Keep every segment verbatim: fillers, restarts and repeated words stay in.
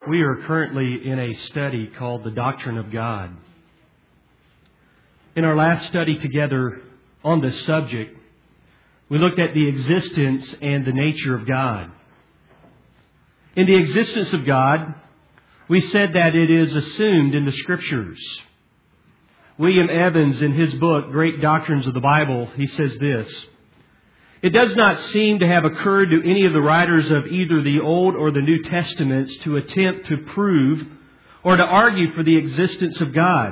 We are currently in a study called The Doctrine of God. In our last study together on this subject, we looked at the existence and the nature of God. In the existence of God, we said that it is assumed in the Scriptures. William Evans, in his book, Great Doctrines of the Bible, he says this: "It does not seem to have occurred to any of the writers of either the Old or the New Testaments to attempt to prove or to argue for the existence of God.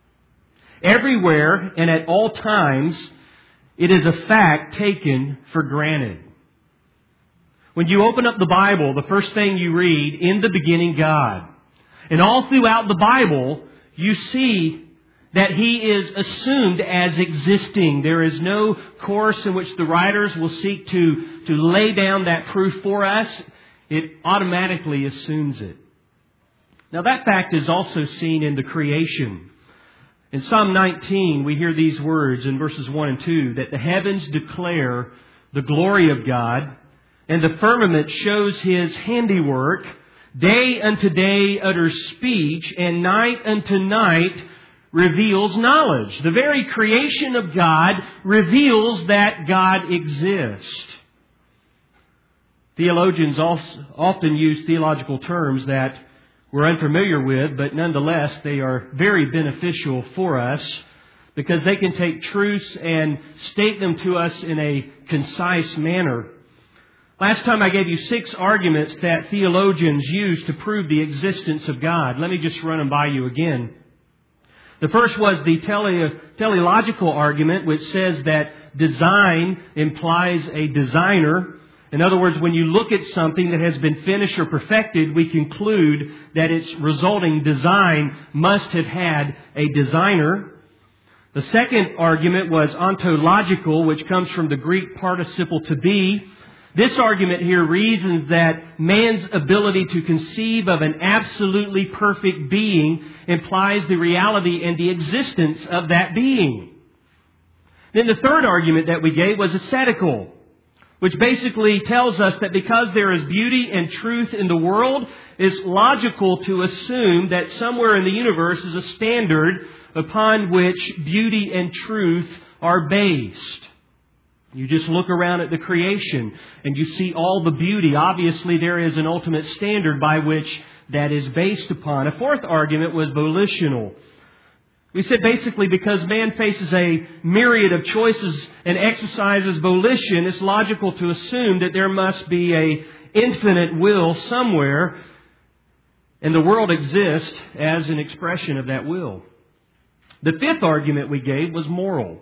Everywhere and at all times, it is a fact taken for granted." When you open up the Bible, the first thing you read, "In the beginning, God." And all throughout the Bible, you see that He is assumed as existing. There is no course in which the writers will seek to, to lay down that proof for us. It automatically assumes it. Now that fact is also seen in the creation. In Psalm nineteen, we hear these words in verses one and two, that the heavens declare the glory of God, and the firmament shows His handiwork. Day unto day utters speech, and night unto night reveals knowledge. The very creation of God reveals that God exists. Theologians also often use theological terms that we're unfamiliar with, but nonetheless they are very beneficial for us because they can take truths and state them to us in a concise manner. Last time I gave you six arguments that theologians use to prove the existence of God. Let me just run them by you again. The first was the tele, teleological argument, which says that design implies a designer. In other words, when you look at something that has been finished or perfected, we conclude that its resulting design must have had a designer. The second argument was ontological, which comes from the Greek participle to be. This argument here reasons that man's ability to conceive of an absolutely perfect being implies the reality and the existence of that being. Then the third argument that we gave was ascetical, which basically tells us that because there is beauty and truth in the world, it's logical to assume that somewhere in the universe is a standard upon which beauty and truth are based. You just look around at the creation and you see all the beauty. Obviously, there is an ultimate standard by which that is based upon. A fourth argument was volitional. We said basically because man faces a myriad of choices and exercises volition, it's logical to assume that there must be an infinite will somewhere, and the world exists as an expression of that will. The fifth argument we gave was moral.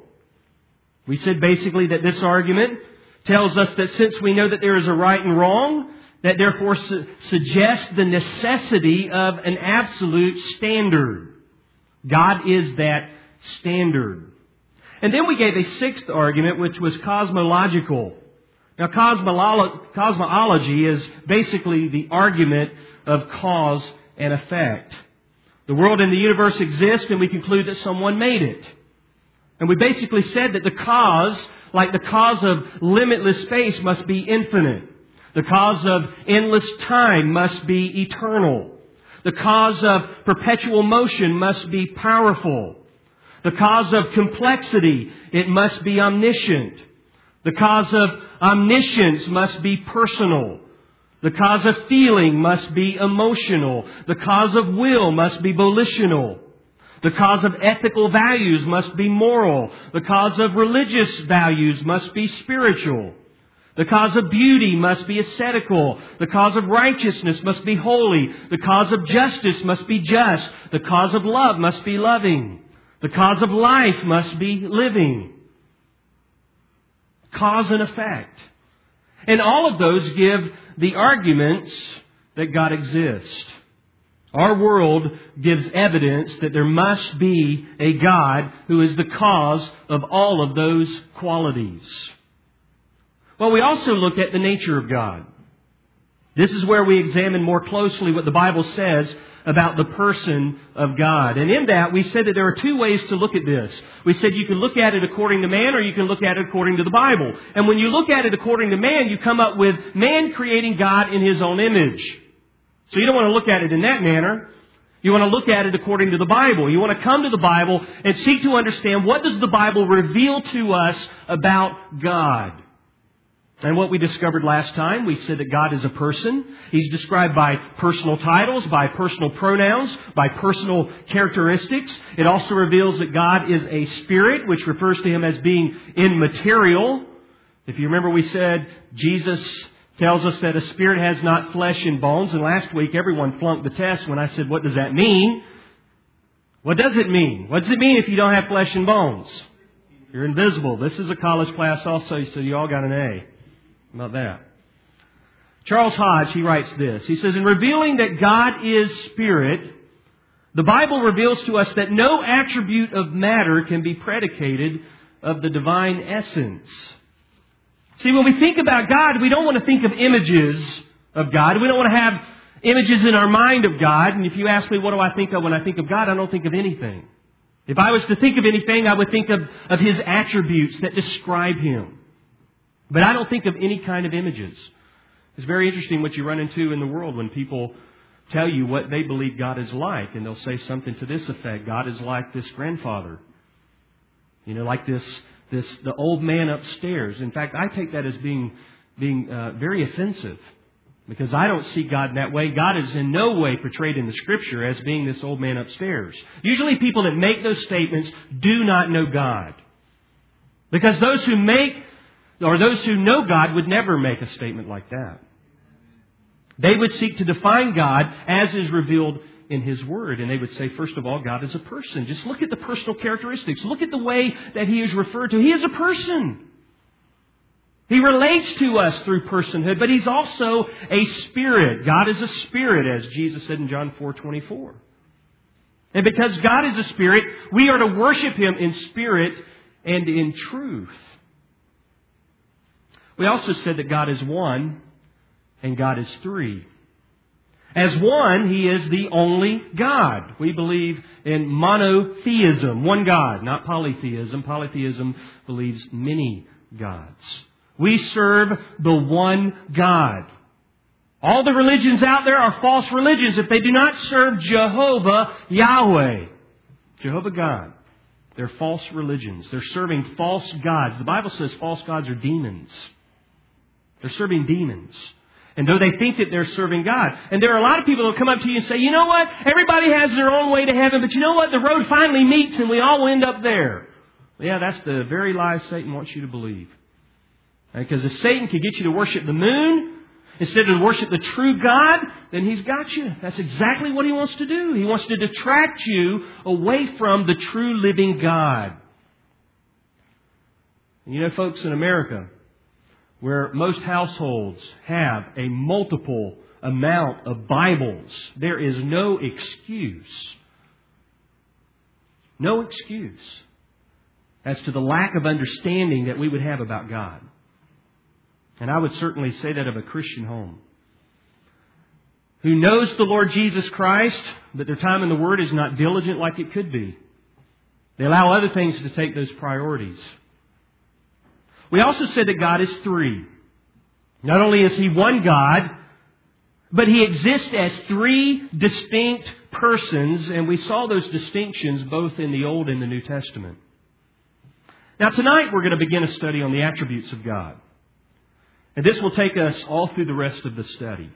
We said basically that this argument tells us that since we know that there is a right and wrong, that therefore su- suggests the necessity of an absolute standard. God is that standard. And then we gave a sixth argument, which was cosmological. Now, cosmolo- cosmology is basically the argument of cause and effect. The world and the universe exist, and we conclude that someone made it. And we basically said that the cause, like the cause of limitless space, must be infinite. The cause of endless time must be eternal. The cause of perpetual motion must be powerful. The cause of complexity, it must be omniscient. The cause of omniscience must be personal. The cause of feeling must be emotional. The cause of will must be volitional. The cause of ethical values must be moral. The cause of religious values must be spiritual. The cause of beauty must be ascetical. The cause of righteousness must be holy. The cause of justice must be just. The cause of love must be loving. The cause of life must be living. Cause and effect. And all of those give the arguments that God exists. Our world gives evidence that there must be a God who is the cause of all of those qualities. Well, we also looked at the nature of God. This is where we examine more closely what the Bible says about the person of God. And in that, we said that there are two ways to look at this. We said you can look at it according to man or you can look at it according to the Bible. And when you look at it according to man, you come up with man creating God in His own image. So you don't want to look at it in that manner. You want to look at it according to the Bible. You want to come to the Bible and seek to understand what does the Bible reveal to us about God. And what we discovered last time, we said that God is a person. He's described by personal titles, by personal pronouns, by personal characteristics. It also reveals that God is a spirit, which refers to Him as being immaterial. If you remember, we said Jesus tells us that a spirit has not flesh and bones. And last week, everyone flunked the test when I said, what does that mean? What does it mean? What does it mean if you don't have flesh and bones? You're invisible. This is a college class also, so you all got an A. How about that? Charles Hodge, he writes this. He says, in revealing that God is spirit, the Bible reveals to us that no attribute of matter can be predicated of the divine essence. See, when we think about God, we don't want to think of images of God. We don't want to have images in our mind of God. And if you ask me, what do I think of when I think of God? I don't think of anything. If I was to think of anything, I would think of, of His attributes that describe Him. But I don't think of any kind of images. It's very interesting what you run into in the world when people tell you what they believe God is like. And they'll say something to this effect. God is like this grandfather. You know, like this, this the old man upstairs. In fact, I take that as being, being uh, very offensive. Because I don't see God in that way. God is in no way portrayed in the Scripture as being this old man upstairs. Usually people that make those statements do not know God. Because those who make or those who know God would never make a statement like that. They would seek to define God as is revealed in His Word. And they would say, first of all, God is a person. Just look at the personal characteristics. Look at the way that He is referred to. He is a person. He relates to us through personhood, but He's also a spirit. God is a spirit, as Jesus said in John four twenty-four. And because God is a spirit, we are to worship Him in spirit and in truth. We also said that God is one and God is three. As one, He is the only God. We believe in monotheism, one God, not polytheism. Polytheism believes many gods. We serve the one God. All the religions out there are false religions if they do not serve Jehovah Yahweh, Jehovah God. They're false religions. They're serving false gods. The Bible says false gods are demons. They're serving demons. And though they think that they're serving God. And there are a lot of people that will come up to you and say, you know what? Everybody has their own way to heaven, but you know what? The road finally meets and we all end up there. Yeah, that's the very lie Satan wants you to believe. Because if Satan could get you to worship the moon instead of worship the true God, then he's got you. That's exactly what he wants to do. He wants to detract you away from the true living God. And you know, folks, in America, where most households have a multiple amount of Bibles, there is no excuse. No excuse as to the lack of understanding that we would have about God. And I would certainly say that of a Christian home who knows the Lord Jesus Christ, but their time in the Word is not diligent like it could be. They allow other things to take those priorities. We also said that God is three. Not only is He one God, but He exists as three distinct persons, and we saw those distinctions both in the Old and the New Testament. Now tonight we're going to begin a study on the attributes of God. And this will take us all through the rest of the study.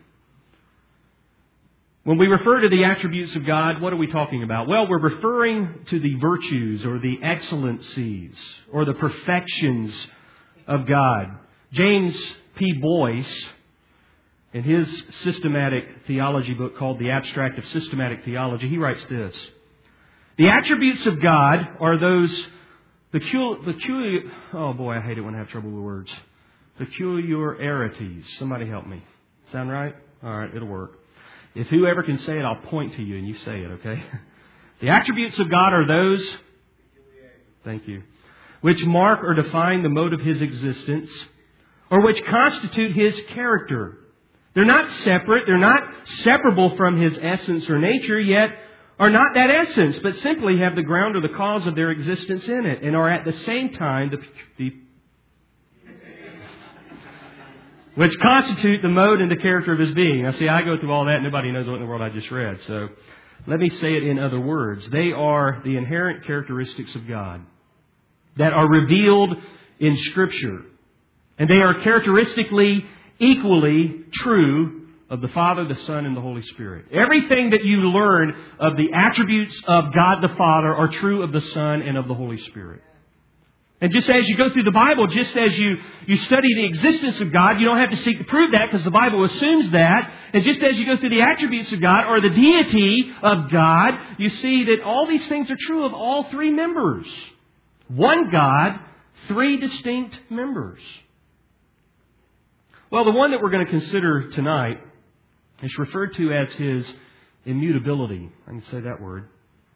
When we refer to the attributes of God, what are we talking about? Well, we're referring to the virtues or the excellencies or the perfections of God. James P. Boyce, in his systematic theology book called The Abstract of Systematic Theology, he writes this: the attributes of God are those peculiar, oh boy, I hate it when I have trouble with words. Peculiarities. Somebody help me. Sound right? All right, it'll work. If whoever can say it, I'll point to you and you say it, okay? The attributes of God are those, thank you, which mark or define the mode of His existence, or which constitute His character. They're not separate, they're not separable from His essence or nature, yet are not that essence, but simply have the ground or the cause of their existence in it, and are at the same time the, the which constitute the mode and the character of His being. Now see, I go through all that, nobody knows what in the world I just read. So let me say it in other words. They are the inherent characteristics of God that are revealed in Scripture. And they are characteristically equally true of the Father, the Son, and the Holy Spirit. Everything that you learn of the attributes of God the Father are true of the Son and of the Holy Spirit. And just as you go through the Bible, just as you, you study the existence of God, you don't have to seek to prove that because the Bible assumes that. And just as you go through the attributes of God or the deity of God, you see that all these things are true of all three members. One God, three distinct members. Well, the one that we're going to consider tonight is referred to as His immutability. I can say that word.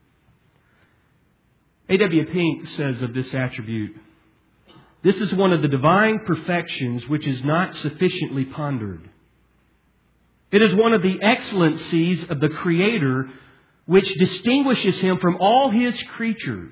A W Pink says of this attribute, "This is one of the divine perfections which is not sufficiently pondered. It is one of the excellencies of the Creator which distinguishes Him from all His creatures.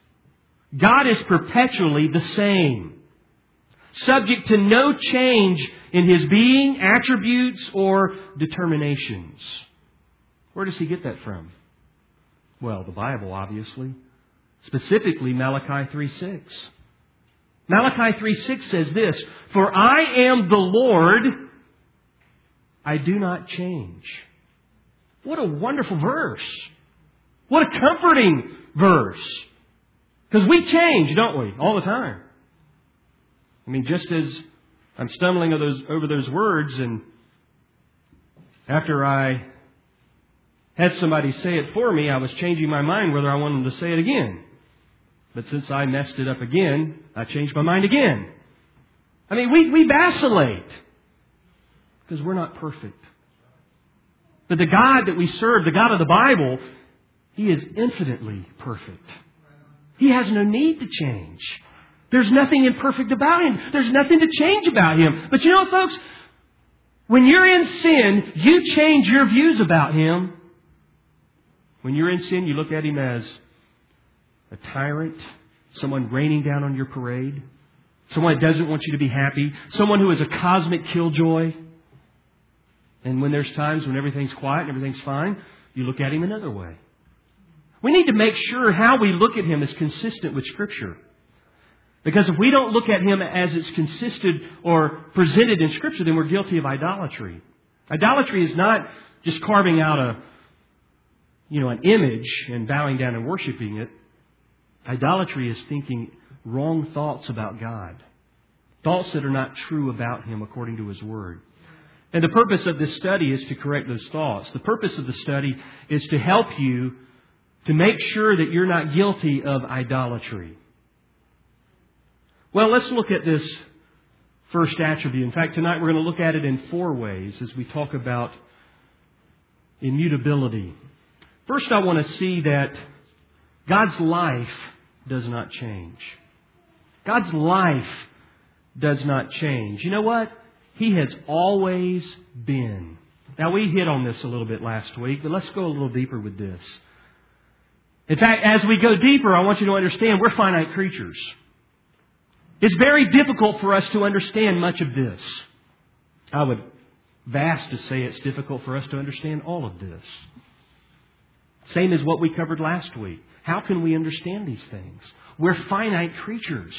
God is perpetually the same, subject to no change in His being, attributes, or determinations." Where does He get that from? Well, the Bible, obviously. Specifically, Malachi three six. Malachi three six says this, "For I am the Lord, I do not change." What a wonderful verse. What a comforting verse. Because we change, don't we? All the time. I mean, just as I'm stumbling over those, over those words, and after I had somebody say it for me, I was changing my mind whether I wanted them to say it again. But since I messed it up again, I changed my mind again. I mean, we, we vacillate because we're not perfect. But the God that we serve, the God of the Bible, He is infinitely perfect. He has no need to change. There's nothing imperfect about Him. There's nothing to change about Him. But you know what, folks? When you're in sin, you change your views about Him. When you're in sin, you look at Him as a tyrant, someone raining down on your parade, someone that doesn't want you to be happy, someone who is a cosmic killjoy. And when there's times when everything's quiet and everything's fine, you look at Him another way. We need to make sure how we look at Him is consistent with Scripture. Because if we don't look at Him as it's consistent or presented in Scripture, then we're guilty of idolatry. Idolatry is not just carving out a, you know, an image and bowing down and worshiping it. Idolatry is thinking wrong thoughts about God. Thoughts that are not true about Him according to His Word. And the purpose of this study is to correct those thoughts. The purpose of the study is to help you to make sure that you're not guilty of idolatry. Well, let's look at this first attribute. In fact, tonight we're going to look at it in four ways as we talk about immutability. First, I want to see that God's life does not change. God's life does not change. You know what? He has always been. Now, we hit on this a little bit last week, but let's go a little deeper with this. In fact, as we go deeper, I want you to understand we're finite creatures. It's very difficult for us to understand much of this. I would vast to say it's difficult for us to understand all of this. Same as what we covered last week. How can we understand these things? We're finite creatures.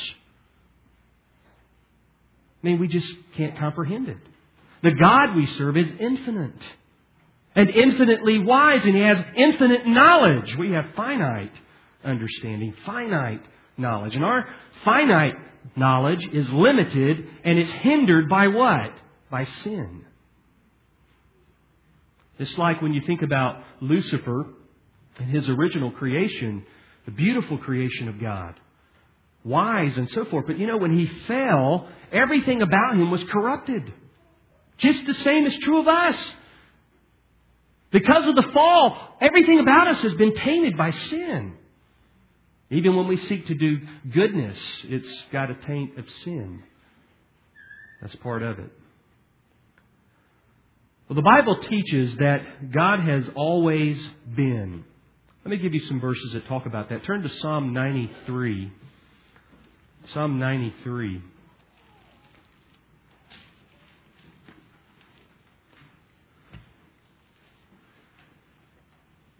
I mean, we just can't comprehend it. The God we serve is infinite and infinitely wise, and He has infinite knowledge. We have finite understanding, finite knowledge. And our finite knowledge is limited, and it's hindered by what? By sin. It's like when you think about Lucifer and his original creation, the beautiful creation of God, wise and so forth. But you know, when he fell, everything about him was corrupted. Just the same is true of us. Because of the fall, everything about us has been tainted by sin. Even when we seek to do goodness, it's got a taint of sin. That's part of it. Well, the Bible teaches that God has always been. Let me give you some verses that talk about that. Turn to Psalm ninety-three. Psalm ninety-three.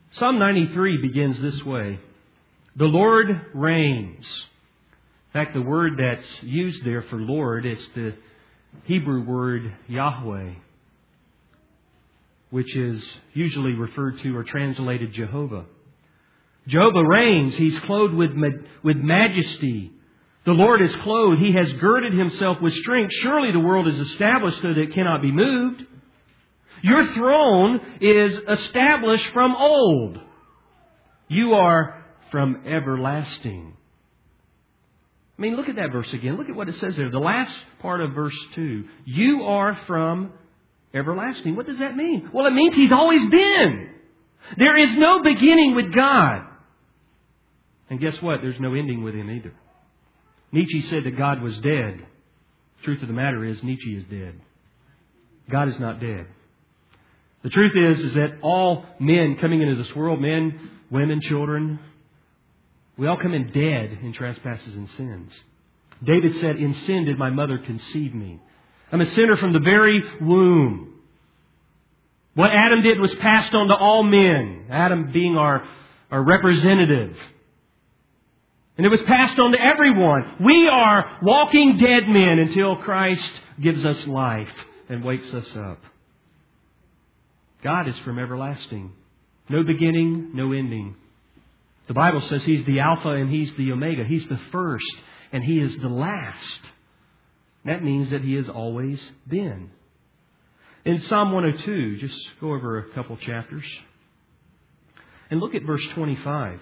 Psalm ninety-three begins this way. The Lord reigns. In fact, the word that's used there for Lord is the Hebrew word Yahweh, which is usually referred to or translated Jehovah. Jehovah reigns. He's clothed with, with majesty. The Lord is clothed. He has girded Himself with strength. Surely the world is established so that it cannot be moved. Your throne is established from old. You are from everlasting. I mean, look at that verse again. Look at what it says there. The last part of verse two. You are from everlasting. What does that mean? Well, it means He's always been. There is no beginning with God. And guess what? There's no ending with Him either. Nietzsche said that God was dead. The truth of the matter is, Nietzsche is dead. God is not dead. The truth is, is that all men coming into this world, men, women, children, we all come in dead in trespasses and sins. David said, in sin did my mother conceive me. I'm a sinner from the very womb. What Adam did was passed on to all men. Adam being our, our representative. And it was passed on to everyone. We are walking dead men until Christ gives us life and wakes us up. God is from everlasting. No beginning, no ending. The Bible says He's the Alpha and He's the Omega. He's the first and He is the last. That means that He has always been. In Psalm one oh two, just go over a couple chapters. And look at verse twenty-five.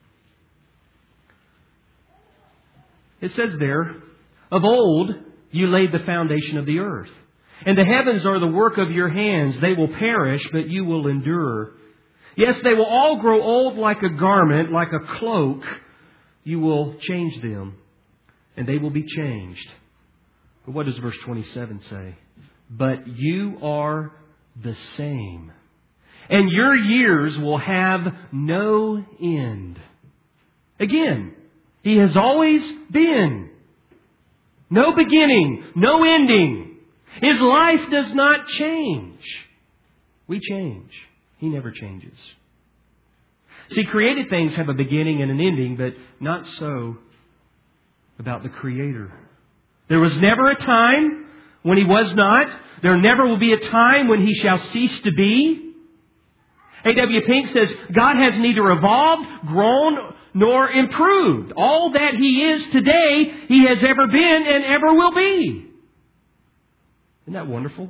It says there, of old you laid the foundation of the earth. And the heavens are the work of your hands. They will perish, but you will endure. Yes, they will all grow old like a garment, like a cloak. You will change them, and they will be changed. But what does verse twenty-seven say? But you are the same, and your years will have no end. Again, He has always been. No beginning, no ending. His life does not change. We change. He never changes. See, created things have a beginning and an ending, but not so about the Creator. There was never a time when He was not. There never will be a time when He shall cease to be. A W Pink says, God has neither evolved, grown, nor improved. All that He is today, He has ever been and ever will be. Isn't that wonderful?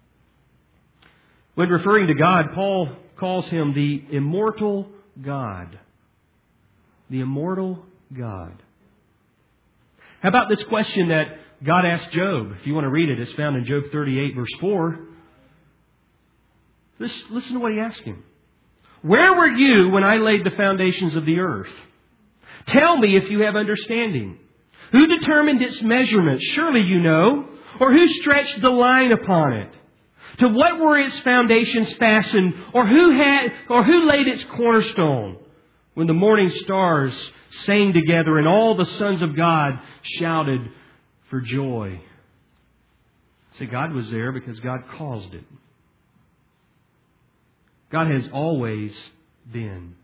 When referring to God, Paul calls Him the immortal God. The immortal God. How about this question that God asked Job? If you want to read it, it's found in Job thirty-eight, verse four. Listen, listen to what he asked him. Where were you when I laid the foundations of the earth? Tell me if you have understanding. Who determined its measurements? Surely you know. Or who stretched the line upon it? To what were its foundations fastened? Or who had, or who laid its cornerstone? When the morning stars sang together and all the sons of God shouted for joy. See, God was there because God caused it. God has always been.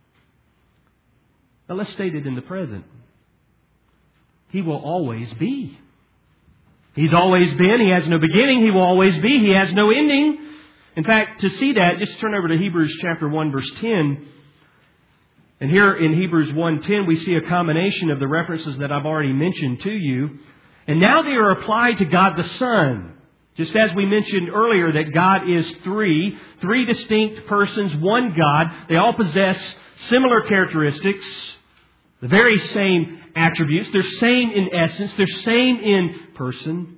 Now let's state it in the present. He will always be. He's always been. He has no beginning. He will always be. He has no ending. In fact, to see that, just turn over to Hebrews chapter one, verse ten. And here in Hebrews one ten, we see a combination of the references that I've already mentioned to you. And now they are applied to God the Son. Just as we mentioned earlier that God is three, three distinct persons, one God. They all possess similar characteristics, the very same attributes. They're same in essence. They're same in person.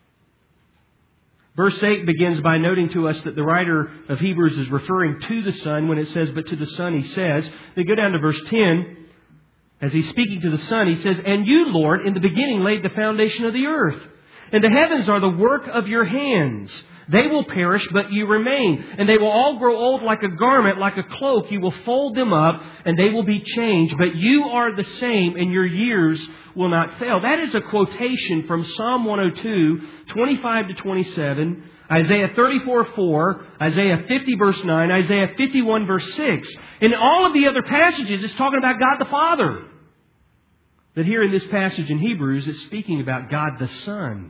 Verse eight begins by noting to us that the writer of Hebrews is referring to the Son when it says, but to the Son He says. Then go down to verse ten. As He's speaking to the Son, He says, and you, Lord, in the beginning laid the foundation of the earth. And the heavens are the work of your hands. They will perish, but you remain. And they will all grow old like a garment, like a cloak. You will fold them up, and they will be changed. But you are the same, and your years will not fail. That is a quotation from Psalm one oh two, twenty-five to twenty-seven. Isaiah thirty-four four, Isaiah fifty verse nine, Isaiah fifty-one verse six. In all of the other passages, it's talking about God the Father. But here in this passage in Hebrews, it's speaking about God the Son.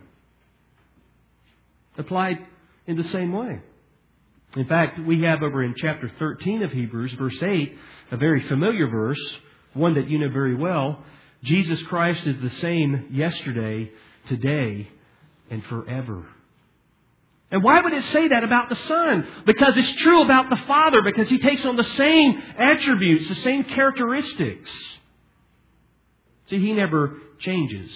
Applied in the same way. In fact, we have over in chapter thirteen of Hebrews, verse eight, a very familiar verse, one that you know very well. Jesus Christ is the same yesterday, today, and forever. And why would it say that about the Son? Because it's true about the Father, because He takes on the same attributes, the same characteristics. See, He never changes.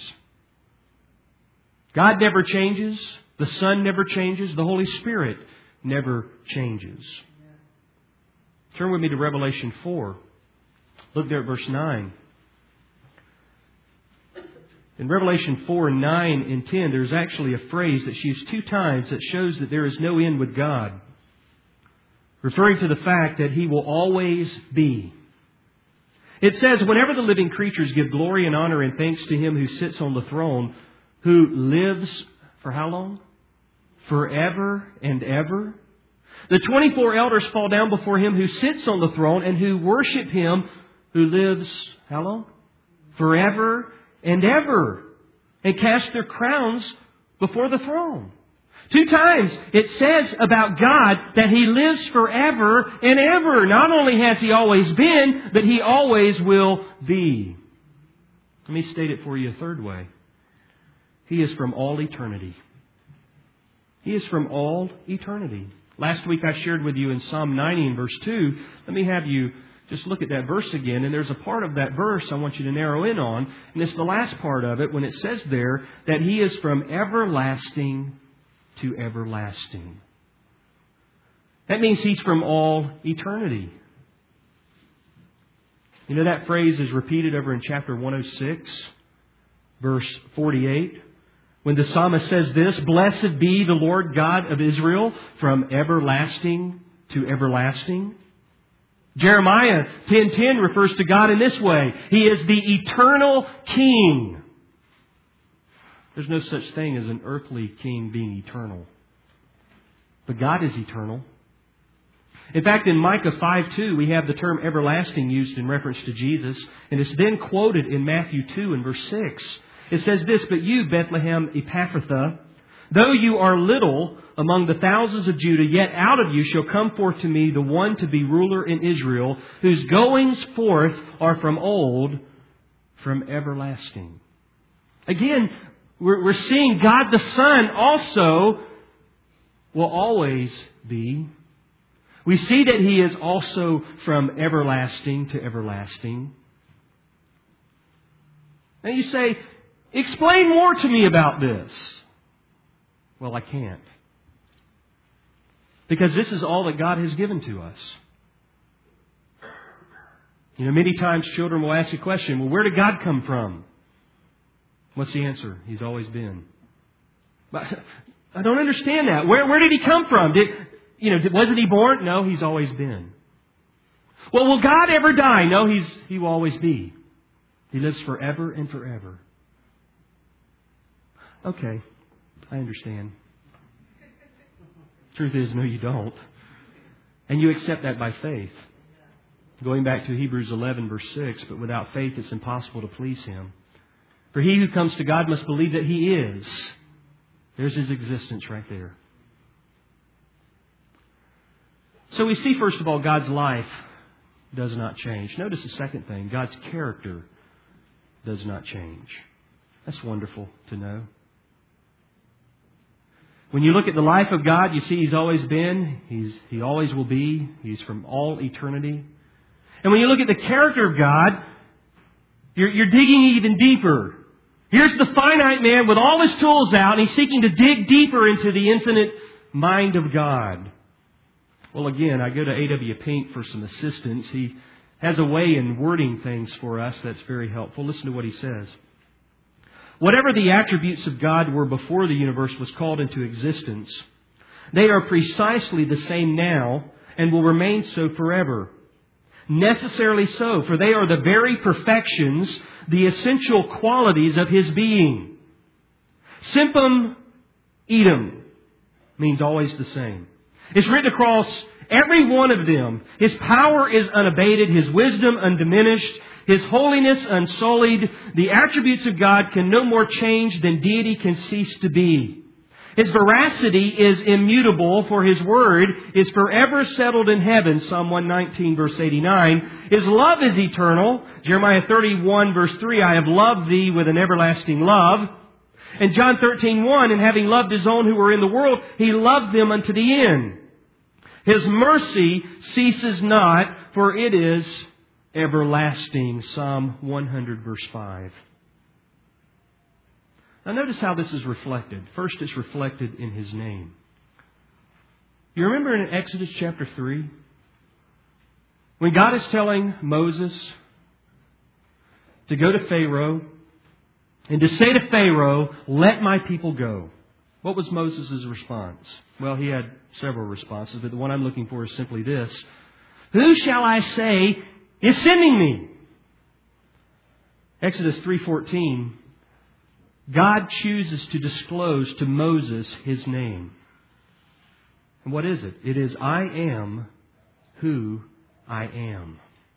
God never changes. The Son never changes. The Holy Spirit never changes. Turn with me to Revelation four. Look there at verse nine. In Revelation four, nine and ten, there's actually a phrase that's used two times that shows that there is no end with God, referring to the fact that He will always be. It says, whenever the living creatures give glory and honor and thanks to Him who sits on the throne, who lives for how long? Forever and ever. The twenty-four elders fall down before Him who sits on the throne and who worship Him who lives how long? Forever and ever. And cast their crowns before the throne. Two times it says about God that He lives forever and ever. Not only has He always been, but He always will be. Let me state it for you a third way. He is from all eternity. He is from all eternity. Last week I shared with you in Psalm ninety and verse two. Let me have you just look at that verse again. And there's a part of that verse I want you to narrow in on. And it's the last part of it when it says there that He is from everlasting to everlasting. That means He's from all eternity. You know that phrase is repeated over in chapter one oh six, verse forty-eight. When the psalmist says this, blessed be the Lord God of Israel from everlasting to everlasting. Jeremiah ten ten refers to God in this way. He is the eternal King. There's no such thing as an earthly king being eternal. But God is eternal. In fact, in Micah five two, we have the term everlasting used in reference to Jesus. And it's then quoted in Matthew two and verse six. It says this, but you, Bethlehem Ephrathah, though you are little among the thousands of Judah, yet out of you shall come forth to me the one to be ruler in Israel, whose goings forth are from old, from everlasting. Again, we're, we're seeing God the Son also will always be. We see that He is also from everlasting to everlasting. Now you say, explain more to me about this. Well, I can't. Because this is all that God has given to us. You know, many times children will ask the question, well, where did God come from? What's the answer? He's always been. But I don't understand that. Where, where did He come from? Did, you know, wasn't He born? No, He's always been. Well, will God ever die? No, He's He will always be. He lives forever and forever. Okay, I understand. Truth is, no, you don't. And you accept that by faith. Going back to Hebrews eleven, verse six, but without faith it's impossible to please Him. For he who comes to God must believe that He is. There's His existence right there. So we see, first of all, God's life does not change. Notice the second thing. God's character does not change. That's wonderful to know. When you look at the life of God, you see He's always been. He's, He always will be. He's from all eternity. And when you look at the character of God, you're, you're digging even deeper. Here's the finite man with all his tools out, and he's seeking to dig deeper into the infinite mind of God. Well, again, I go to A W Pink for some assistance. He has a way in wording things for us that's very helpful. Listen to what he says. Whatever the attributes of God were before the universe was called into existence, they are precisely the same now and will remain so forever. Necessarily so, for they are the very perfections, the essential qualities of His being. Simpum idem. means always the same. It's written across every one of them. His power is unabated, His wisdom undiminished, His holiness unsullied. The attributes of God can no more change than deity can cease to be. His veracity is immutable, for His word is forever settled in heaven. Psalm one nineteen, verse eighty-nine. His love is eternal. Jeremiah thirty-one, verse three, I have loved thee with an everlasting love. And John thirteen, one, and having loved His own who were in the world, He loved them unto the end. His mercy ceases not, for it is everlasting. Psalm one hundred, verse five. Now notice how this is reflected. First, it's reflected in His name. You remember in Exodus chapter three, when God is telling Moses to go to Pharaoh and to say to Pharaoh, let my people go. What was Moses' response? Well, he had several responses, but the one I'm looking for is simply this. Who shall I say is sending me? Exodus three fourteen. God chooses to disclose to Moses His name. And what is it? It is, I am who I am.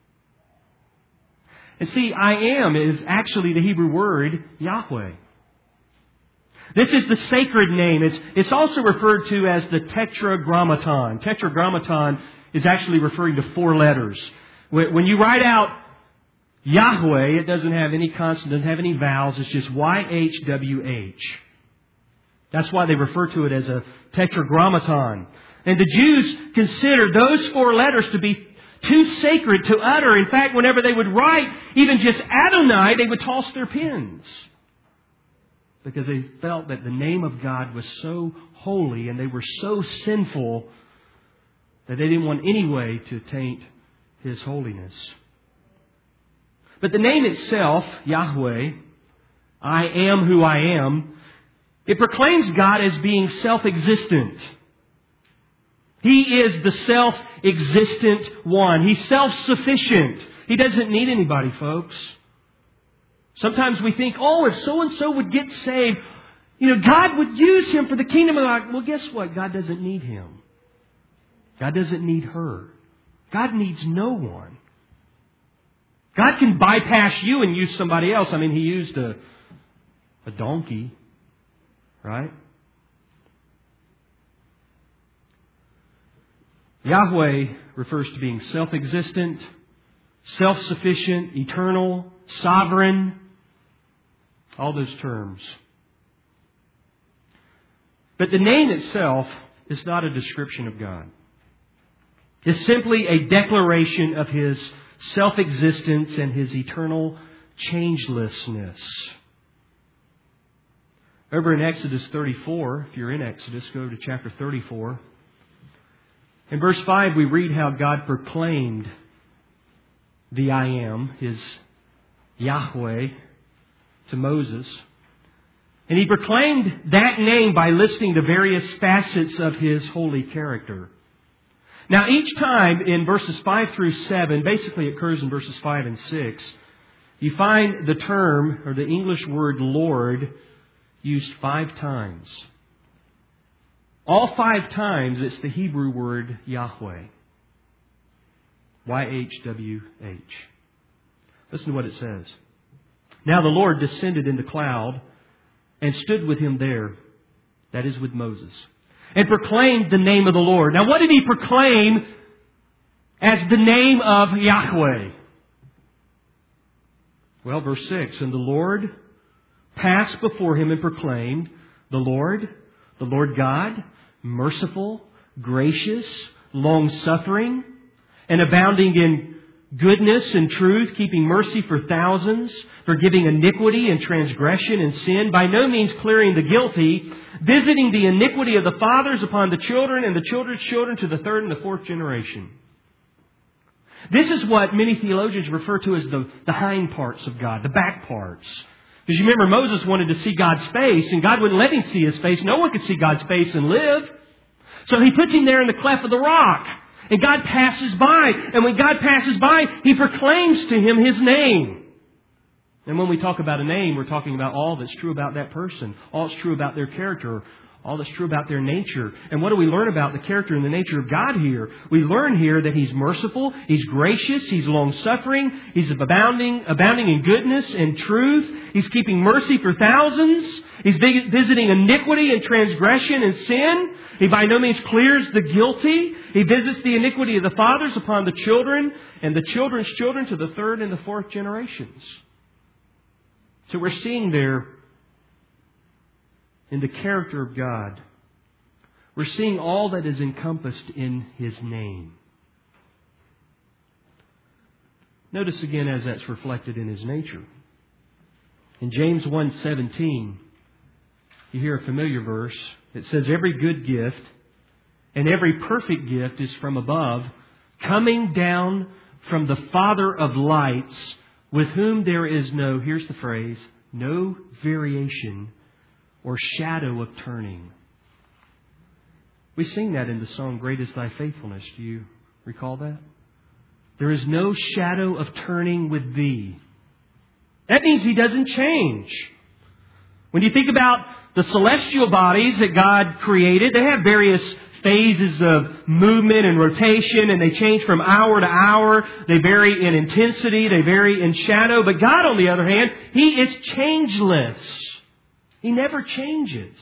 And see, I am is actually the Hebrew word Yahweh. This is the sacred name. It's, it's also referred to as the Tetragrammaton. Tetragrammaton is actually referring to four letters. When you write out Yahweh, it doesn't have any consonant, doesn't have any vowels. It's just Y H W H. That's why they refer to it as a tetragrammaton. And the Jews considered those four letters to be too sacred to utter. In fact, whenever they would write even just Adonai, they would toss their pens. Because they felt that the name of God was so holy and they were so sinful that they didn't want any way to taint His holiness. But the name itself, Yahweh, I am who I am, it proclaims God as being self-existent. He is the self-existent one. He's self-sufficient. He doesn't need anybody, folks. Sometimes we think, oh, if so-and-so would get saved, you know, God would use him for the kingdom of God. Well, guess what? God doesn't need him. God doesn't need her. God needs no one. God can bypass you and use somebody else. I mean, He used a, a donkey, right? Yahweh refers to being self-existent, self-sufficient, eternal, sovereign, all those terms. But the name itself is not a description of God. It's simply a declaration of His self-existence and His eternal changelessness. Over in Exodus thirty-four, if you're in Exodus, go to chapter thirty-four. In verse five, we read how God proclaimed the I Am, His Yahweh, to Moses. And He proclaimed that name by listing the various facets of His holy character. Now, each time in verses five through seven, basically it occurs in verses five and six, you find the term, or the English word Lord, used five times. All five times it's the Hebrew word Yahweh. Y H W H. Listen to what it says. Now the Lord descended in the cloud and stood with him there, that is with Moses, and proclaimed the name of the Lord. Now what did He proclaim as the name of Yahweh? Well, verse six, and the Lord passed before him and proclaimed, the Lord, the Lord God, merciful, gracious, long-suffering, and abounding in goodness and truth, keeping mercy for thousands, forgiving iniquity and transgression and sin, by no means clearing the guilty, visiting the iniquity of the fathers upon the children and the children's children to the third and the fourth generation. This is what many theologians refer to as the, the hind parts of God, the back parts. Because you remember Moses wanted to see God's face, and God wouldn't let him see His face. No one could see God's face and live. So He puts him there in the cleft of the rock. And God passes by. And when God passes by, He proclaims to him His name. And when we talk about a name, we're talking about all that's true about that person. All that's true about their character. all that's true about their nature. And what do we learn about the character and the nature of God here? We learn here that He's merciful, He's gracious, He's long-suffering, He's abounding, abounding in goodness and truth. He's keeping mercy for thousands. He's visiting iniquity and transgression and sin. He by no means clears the guilty. He visits the iniquity of the fathers upon the children and the children's children to the third and the fourth generations. So we're seeing there in the character of God, we're seeing all that is encompassed in His name. Notice again as that's reflected in His nature. In James one seventeen, you hear a familiar verse. It says, every good gift and every perfect gift is from above, coming down from the Father of lights, with whom there is no, here's the phrase, no variation or shadow of turning. We sing that in the song, Great is Thy Faithfulness. Do you recall that? There is no shadow of turning with Thee. That means He doesn't change. When you think about the celestial bodies that God created, they have various phases of movement and rotation, and they change from hour to hour. They vary in intensity. They vary in shadow. But God, on the other hand, He is changeless. He never changes.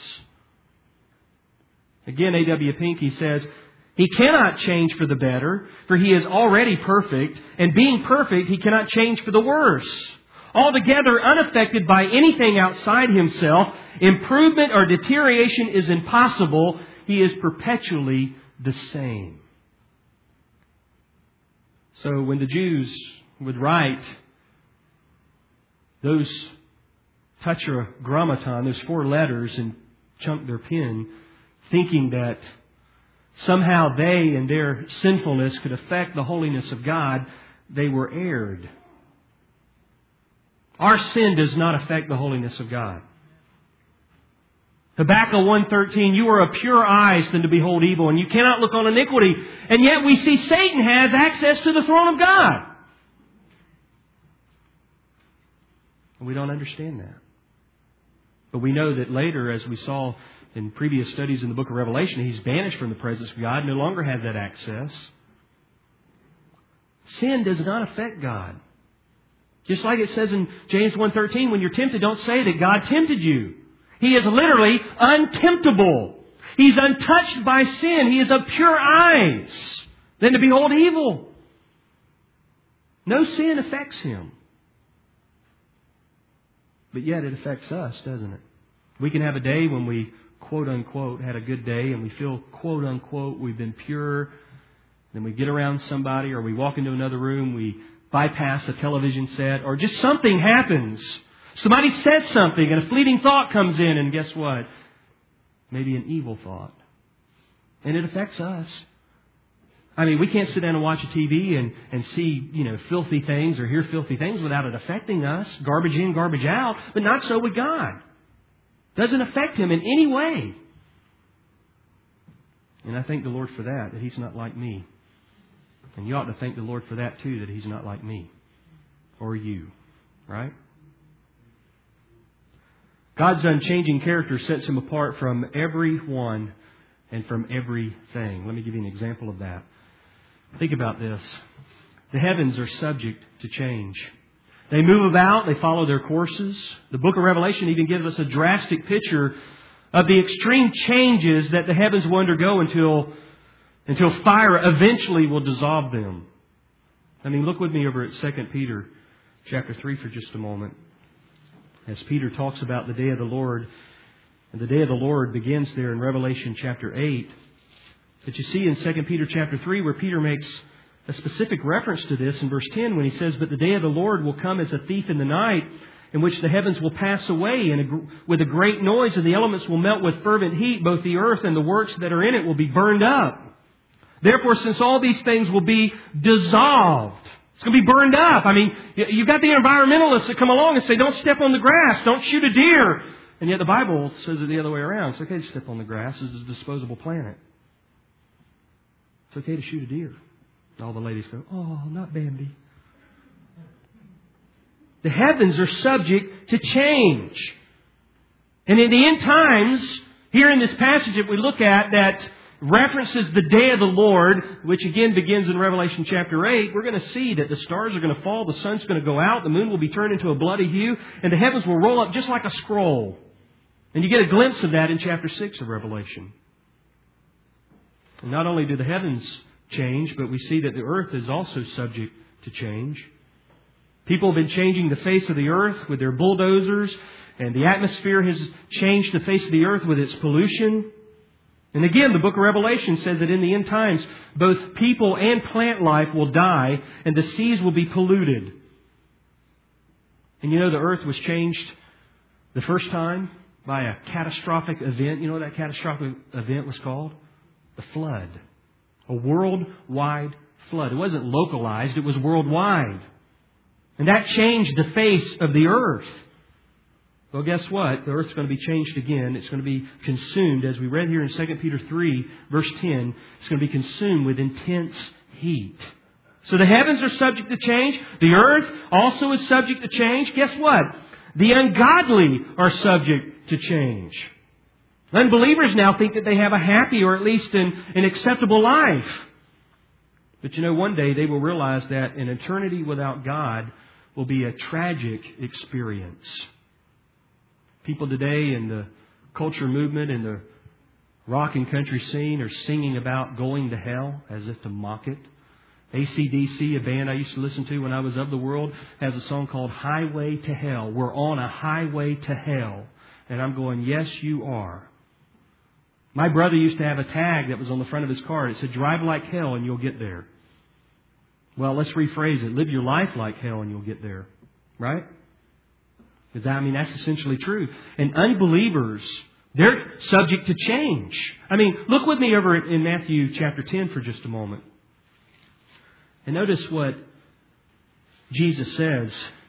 Again, A W Pink, he says, He cannot change for the better, for He is already perfect, and being perfect, He cannot change for the worse. Altogether unaffected by anything outside Himself, improvement or deterioration is impossible. He is perpetually the same. So when the Jews would write those tetragrammaton, those four letters, and chunk their pen, thinking that somehow they and their sinfulness could affect the holiness of God, they were erred. Our sin does not affect the holiness of God. Habakkuk one thirteen, you are of purer eyes than to behold evil, and you cannot look on iniquity. And yet we see Satan has access to the throne of God. And we don't understand that. But we know that later, as we saw in previous studies in the book of Revelation, he's banished from the presence of God, no longer has that access. Sin does not affect God. Just like it says in James one thirteen, when you're tempted, don't say that God tempted you. He is literally untemptable. He's untouched by sin. He is of pure eyes than to behold evil. No sin affects Him. But yet it affects us, doesn't it? We can have a day when we, quote unquote, had a good day and we feel, quote unquote, we've been pure. Then we get around somebody or we walk into another room, we bypass a television set, or just something happens. Somebody says something and a fleeting thought comes in, and guess what? Maybe an evil thought. And it affects us. I mean, we can't sit down and watch a T V and, and see, you know, filthy things or hear filthy things without it affecting us. Garbage in, garbage out. But not so with God. Doesn't affect Him in any way. And I thank the Lord for that, that He's not like me. And you ought to thank the Lord for that too, that He's not like me. Or you. Right? God's unchanging character sets Him apart from everyone and from everything. Let me give you an example of that. Think about this. The heavens are subject to change. They move about, they follow their courses. The book of Revelation even gives us a drastic picture of the extreme changes that the heavens will undergo until, until fire eventually will dissolve them. I mean, look with me over at Second Peter chapter three for just a moment. As Peter talks about the day of the Lord. And the day of the Lord begins there in Revelation chapter eight. But you see in Second Peter chapter three where Peter makes a specific reference to this in verse ten when he says, but the day of the Lord will come as a thief in the night, in which the heavens will pass away and a, with a great noise, and the elements will melt with fervent heat. Both the earth and the works that are in it will be burned up. Therefore, since all these things will be dissolved, it's going to be burned up. I mean, you've got the environmentalists that come along and say, don't step on the grass, don't shoot a deer. And yet the Bible says it the other way around. It's okay to step on the grass. This is a disposable planet. It's okay to shoot a deer. All the ladies go, oh, not Bambi. The heavens are subject to change. And in the end times, Here in this passage that we look at that references the day of the Lord, which again begins in Revelation chapter eight, we're going to see that the stars are going to fall, the sun's going to go out, the moon will be turned into a bloody hue, and the heavens will roll up just like a scroll. And you get a glimpse of that in chapter six of Revelation. And not only do the heavens change, but we see that the earth is also subject to change. People have been changing the face of the earth with their bulldozers, and the atmosphere has changed the face of the earth with its pollution. And again, the book of Revelation says that in the end times, both people and plant life will die, and the seas will be polluted. And you know, the earth was changed the first time by a catastrophic event. You know what that catastrophic event was called? The flood. A worldwide flood. It wasn't localized, it was worldwide. And that changed the face of the earth. Well, guess what? The earth's going to be changed again. It's going to be consumed, as we read here in Second Peter three, verse ten. It's going to be consumed with intense heat. So the heavens are subject to change. The earth also is subject to change. Guess what? The ungodly are subject to change. Unbelievers now think that they have a happy or at least an, an acceptable life. But you know, one day they will realize that an eternity without God will be a tragic experience. People today in the culture movement and the rock and country scene are singing about going to hell as if to mock it. A C D C, a band I used to listen to when I was of the world, has a song called Highway to Hell. We're on a highway to hell. And I'm going, yes, you are. My brother used to have a tag that was on the front of his car. It said, drive like hell and you'll get there. Well, let's rephrase it. Live your life like hell and you'll get there. Right? Because, I mean, that's essentially true. And unbelievers, they're subject to change. I mean, look with me over in Matthew chapter ten for just a moment. And notice what Jesus says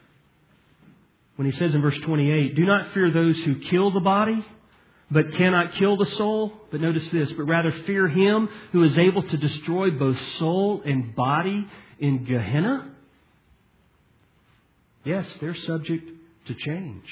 when He says in verse twenty-eight, do not fear those who kill the body, but cannot kill the soul. But notice this, but rather fear Him who is able to destroy both soul and body in Gehenna. Yes, they're subject to change.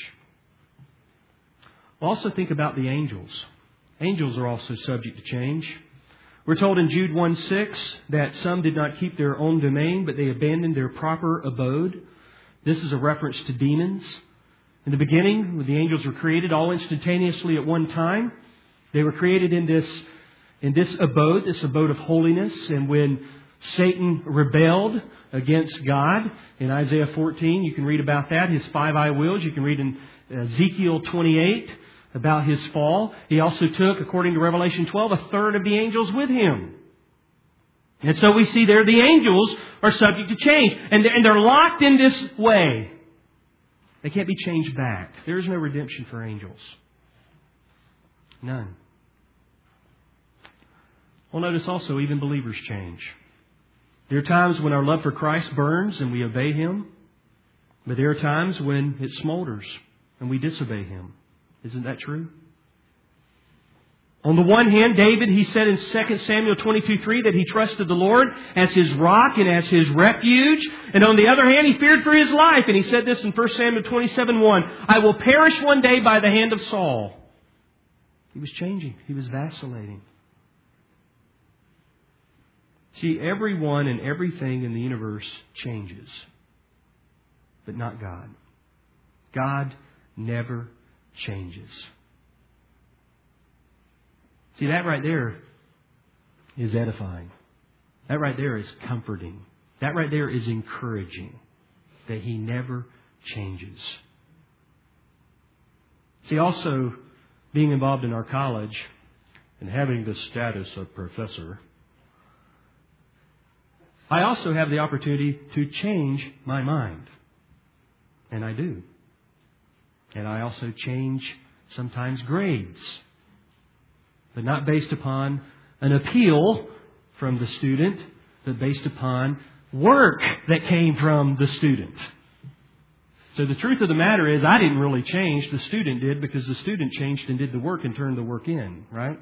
Also think about the angels. Angels are also subject to change. We're told in Jude one six that some did not keep their own domain, but they abandoned their proper abode. This is a reference to demons. In the beginning, when the angels were created all instantaneously at one time, they were created in this, in this abode, this abode of holiness. And when Satan rebelled against God, in Isaiah fourteen, you can read about that, his five I wills. You can read in Ezekiel twenty-eight about his fall. He also took, according to Revelation twelve, a third of the angels with him. And so we see there the angels are subject to change. And they're, and they're locked in this way. They can't be changed back. There is no redemption for angels. None. Well, notice also even believers change. There are times when our love for Christ burns and we obey Him. But there are times when it smolders and we disobey Him. Isn't that true? On the one hand, David, he said in Second Samuel twenty-two three that he trusted the Lord as his rock and as his refuge. And on the other hand, he feared for his life. And he said this in First Samuel twenty-seven one, I will perish one day by the hand of Saul. He was changing. He was vacillating. See, everyone and everything in the universe changes. But not God. God never changes. See, that right there is edifying. That right there is comforting. That right there is encouraging. That He never changes. See, also, being involved in our college and having the status of professor, I also have the opportunity to change my mind. And I do. And I also change sometimes grades. But not based upon an appeal from the student, but based upon work that came from the student. So the truth of the matter is I didn't really change. The student did, because the student changed and did the work and turned the work in, right?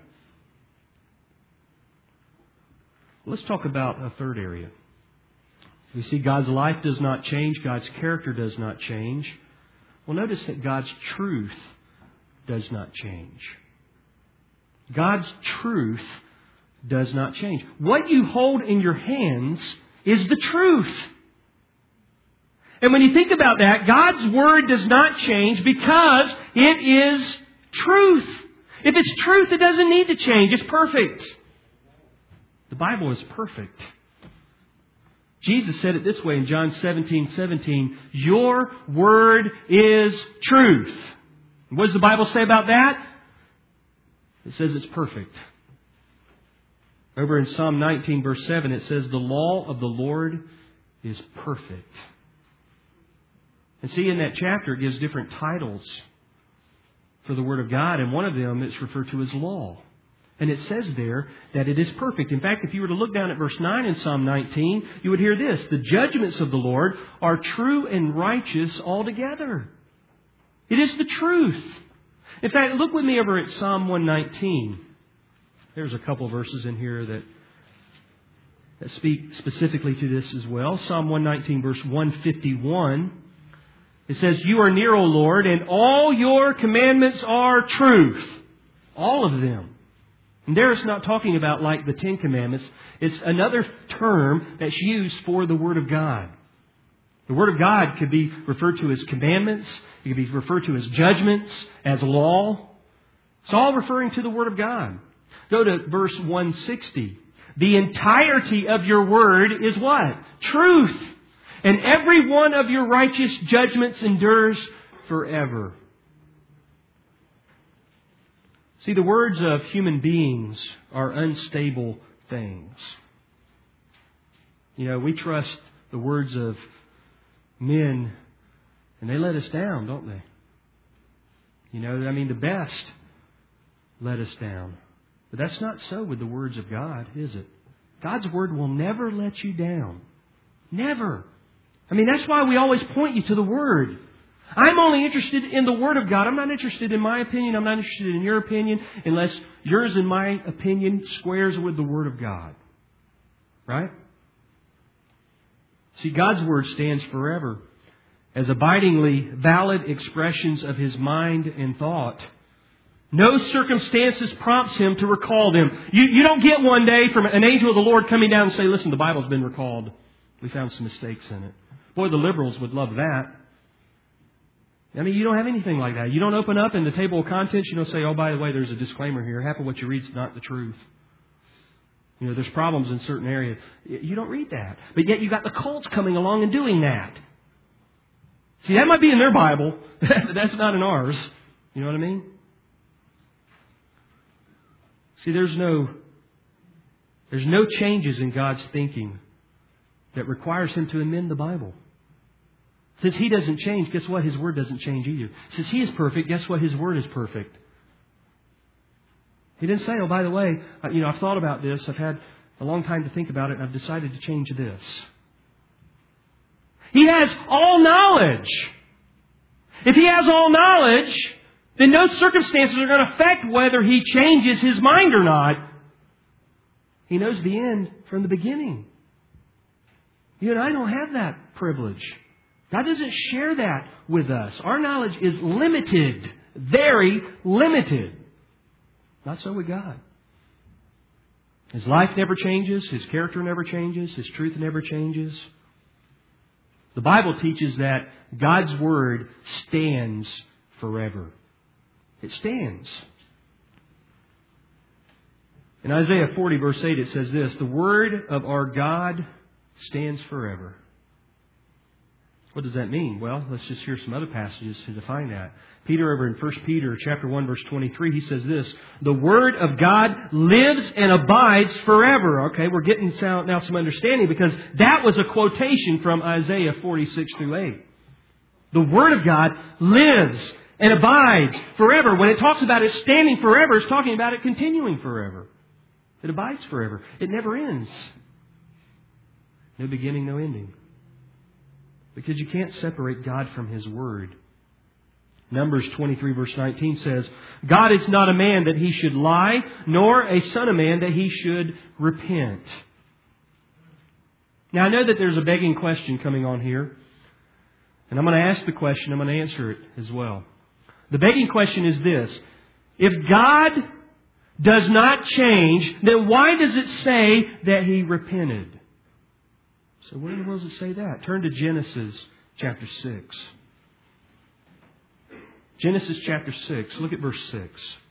Let's talk about a third area. We see God's life does not change. God's character does not change. Well, notice that God's truth does not change. God's truth does not change. What you hold in your hands is the truth. And when you think about that, God's Word does not change because it is truth. If it's truth, it doesn't need to change. It's perfect. The Bible is perfect. Jesus said it this way in John seventeen seventeen, your Word is truth. What does the Bible say about that? It says it's perfect. Over in Psalm nineteen verse seven, it says, the law of the Lord is perfect. And see, in that chapter, it gives different titles for the Word of God. And one of them is referred to as law. And it says there that it is perfect. In fact, if you were to look down at verse nine in Psalm nineteen, you would hear this. The judgments of the Lord are true and righteous altogether. It is the truth. In fact, look with me over at Psalm one nineteen. There's a couple verses in here that, that speak specifically to this as well. Psalm one nineteen verse one fifty-one. It says, you are near, O Lord, and all your commandments are truth. All of them. And there it's not talking about like the Ten Commandments. It's another term that's used for the Word of God. The Word of God could be referred to as commandments. It could be referred to as judgments, as law. It's all referring to the Word of God. Go to verse one sixty. The entirety of your Word is what? Truth. And every one of your righteous judgments endures forever. See, the words of human beings are unstable things. You know, we trust the words of men, and they let us down, don't they? You know, I mean, the best let us down. But that's not so with the words of God, is it? God's Word will never let you down. Never. I mean, that's why we always point you to the Word. I'm only interested in the Word of God. I'm not interested in my opinion. I'm not interested in your opinion unless yours and my opinion squares with the Word of God. Right? See, God's Word stands forever as abidingly valid expressions of His mind and thought. No circumstances prompts Him to recall them. You, you don't get one day from an angel of the Lord coming down and say, listen, the Bible's been recalled. We found some mistakes in it. Boy, the liberals would love that. I mean, you don't have anything like that. You don't open up in the table of contents, you don't say, oh, by the way, there's a disclaimer here. Half of what you read is not the truth. You know, there's problems in certain areas. You don't read that. But yet you got the cults coming along and doing that. See, that might be in their Bible, but that's not in ours. You know what I mean? See, there's no, there's no changes in God's thinking that requires Him to amend the Bible. Since He doesn't change, guess what? His Word doesn't change either. Since He is perfect, guess what? His Word is perfect. He didn't say, oh, by the way, you know, I've thought about this. I've had a long time to think about it, and I've decided to change this. He has all knowledge. If He has all knowledge, then no circumstances are going to affect whether He changes His mind or not. He knows the end from the beginning. You and I don't have that privilege. God doesn't share that with us. Our knowledge is limited. Very limited. Not so with God. His life never changes. His character never changes. His truth never changes. The Bible teaches that God's Word stands forever. It stands. In Isaiah forty verse eight it says this, the Word of our God stands forever. What does that mean? Well, let's just hear some other passages to define that. Peter over in First Peter chapter one verse twenty-three, he says this, the Word of God lives and abides forever. Okay, we're getting now some understanding because that was a quotation from Isaiah forty-six through eight. The Word of God lives and abides forever. When it talks about it standing forever, it's talking about it continuing forever. It abides forever. It never ends. No beginning, no ending. Because you can't separate God from His Word. Numbers twenty-three verse nineteen says, God is not a man that He should lie, nor a son of man that He should repent. Now I know that there's a begging question coming on here. And I'm going to ask the question, I'm going to answer it as well. The begging question is this. If God does not change, then why does it say that He repented? So where in the world does it say that? Turn to Genesis chapter six. Genesis chapter six. Look at verse six.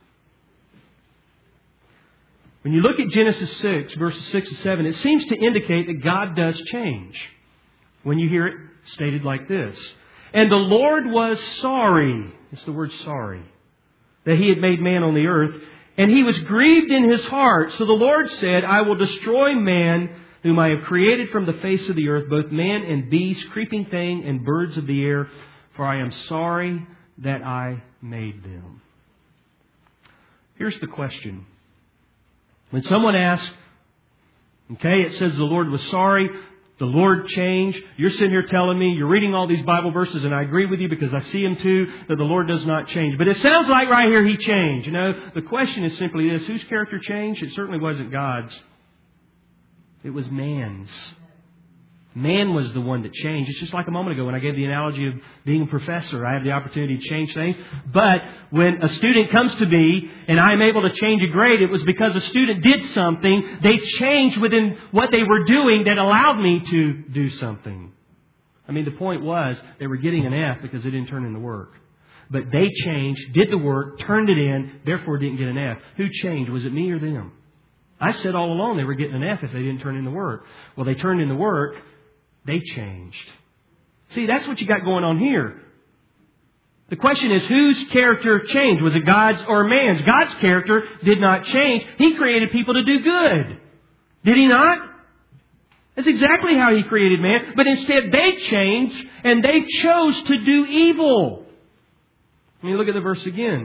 When you look at Genesis six, verses six and seven, it seems to indicate that God does change. When you hear it stated like this. And the Lord was sorry. It's the word sorry. That He had made man on the earth. And He was grieved in His heart. So the Lord said, I will destroy man whom I have created from the face of the earth, both man and beast, creeping thing and birds of the air, for I am sorry that I made them. Here's the question. When someone asks, okay, it says the Lord was sorry, the Lord changed. You're sitting here telling me, you're reading all these Bible verses, and I agree with you because I see them too, that the Lord does not change. But it sounds like right here He changed. You know, the question is simply this: whose character changed? It certainly wasn't God's. It was man's. Man was the one that changed. It's just like a moment ago when I gave the analogy of being a professor. I have the opportunity to change things. But when a student comes to me and I'm able to change a grade, it was because a student did something. They changed within what they were doing that allowed me to do something. I mean, the point was they were getting an F because they didn't turn in the work. But they changed, did the work, turned it in, therefore didn't get an F. Who changed? Was it me or them? I said all along they were getting an F if they didn't turn in the work. Well, they turned in the work. They changed. See, that's what you got going on here. The question is, whose character changed? Was it God's or man's? God's character did not change. He created people to do good. Did He not? That's exactly how He created man. But instead they changed and they chose to do evil. Let me look at the verse again.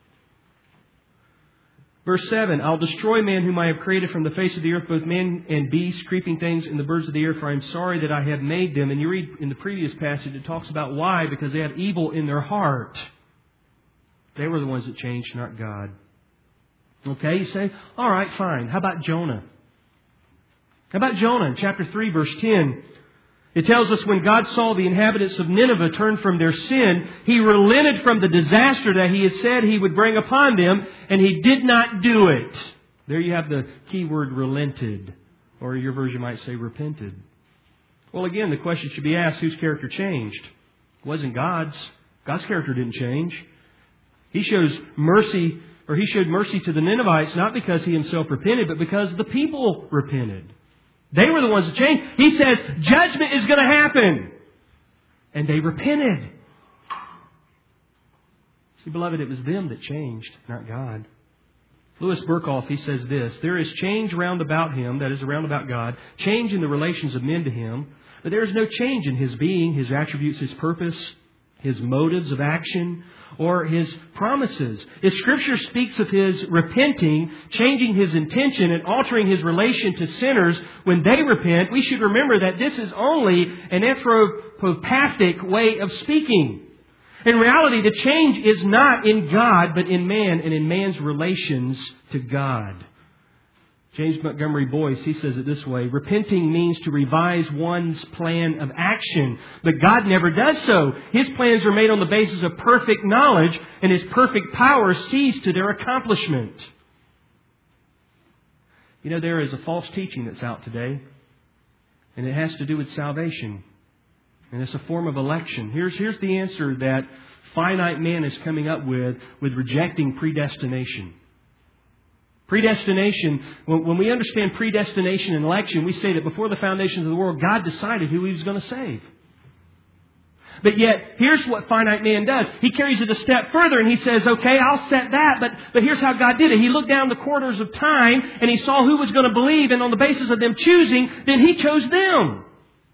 Verse seven, I'll destroy man whom I have created from the face of the earth, both men and beasts, creeping things, and the birds of the air, for I am sorry that I have made them. And you read in the previous passage, it talks about why, because they have evil in their heart. They were the ones that changed, not God. Okay, you say, all right, fine. How about Jonah? How about Jonah in chapter three, verse ten? It tells us when God saw the inhabitants of Nineveh turn from their sin, He relented from the disaster that He had said He would bring upon them, and He did not do it. There you have the key word relented, or your version might say repented. Well, again, the question should be asked, whose character changed? It wasn't God's. God's character didn't change. He shows mercy, or He showed mercy to the Ninevites, not because He Himself repented, but because the people repented. They were the ones that changed. He says, judgment is going to happen. And they repented. See, beloved, it was them that changed, not God. Louis Berkhoff, he says this: there is change round about Him, that is, around about God, change in the relations of men to Him, but there is no change in His being, His attributes, His purpose, His motives of action, or His promises. If Scripture speaks of His repenting, changing His intention, and altering His relation to sinners when they repent, we should remember that this is only an anthropopathic way of speaking. In reality, the change is not in God, but in man and in man's relations to God. James Montgomery Boyce, he says it this way: repenting means to revise one's plan of action. But God never does so. His plans are made on the basis of perfect knowledge, and His perfect power sees to their accomplishment. You know, there is a false teaching that's out today, and it has to do with salvation. And it's a form of election. Here's, here's the answer that finite man is coming up with, with rejecting predestination. Predestination, when we understand predestination and election, we say that before the foundations of the world, God decided who He was going to save. But yet, here's what finite man does. He carries it a step further and he says, okay, I'll set that, but, but here's how God did it. He looked down the corridors of time and He saw who was going to believe, and on the basis of them choosing, then He chose them.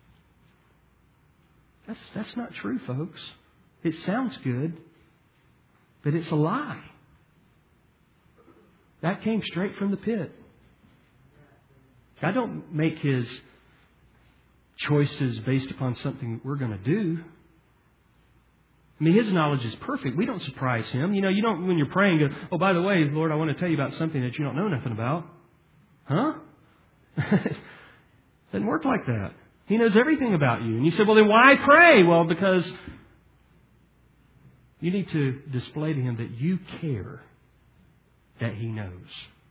That's, that's not true, folks. It sounds good, but it's a lie. That came straight from the pit. God don't make His choices based upon something we're going to do. I mean, His knowledge is perfect. We don't surprise Him. You know, you don't, when you're praying, go, oh, by the way, Lord, I want to tell you about something that you don't know nothing about. Huh? It doesn't work like that. He knows everything about you. And you say, well, then why pray? Well, because you need to display to Him that you care that He knows.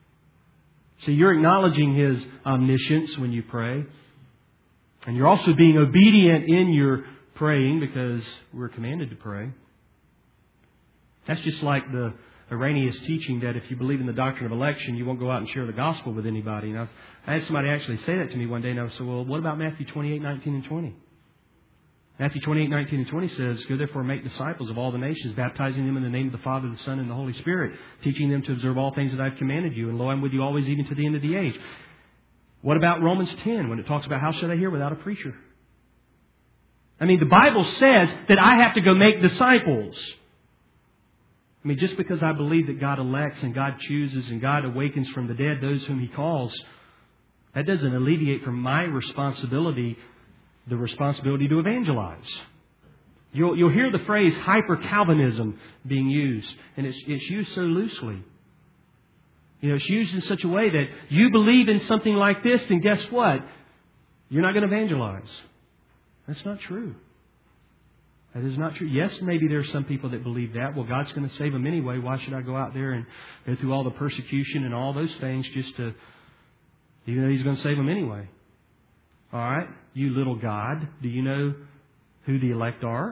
See, you're acknowledging His omniscience when you pray. And you're also being obedient in your praying because we're commanded to pray. That's just like the Irenaeus teaching that if you believe in the doctrine of election, you won't go out and share the gospel with anybody. And I had somebody actually say that to me one day, and I said, well, what about Matthew twenty-eight, nineteen, and twenty? Matthew twenty-eight, nineteen, and twenty says, go therefore and make disciples of all the nations, baptizing them in the name of the Father, the Son, and the Holy Spirit, teaching them to observe all things that I've commanded you. And lo, I'm with you always, even to the end of the age. What about Romans ten, when it talks about how should I hear without a preacher? I mean, the Bible says that I have to go make disciples. I mean, just because I believe that God elects and God chooses and God awakens from the dead those whom He calls, that doesn't alleviate from my responsibility the responsibility to evangelize. You'll, you'll hear the phrase hyper-Calvinism being used, and it's, it's used so loosely. You know, it's used in such a way that you believe in something like this, and guess what? You're not going to evangelize. That's not true. That is not true. Yes, maybe there are some people that believe that. Well, God's going to save them anyway. Why should I go out there and go through all the persecution and all those things just to, even though He's going to save them anyway? All right, you little God, do you know who the elect are?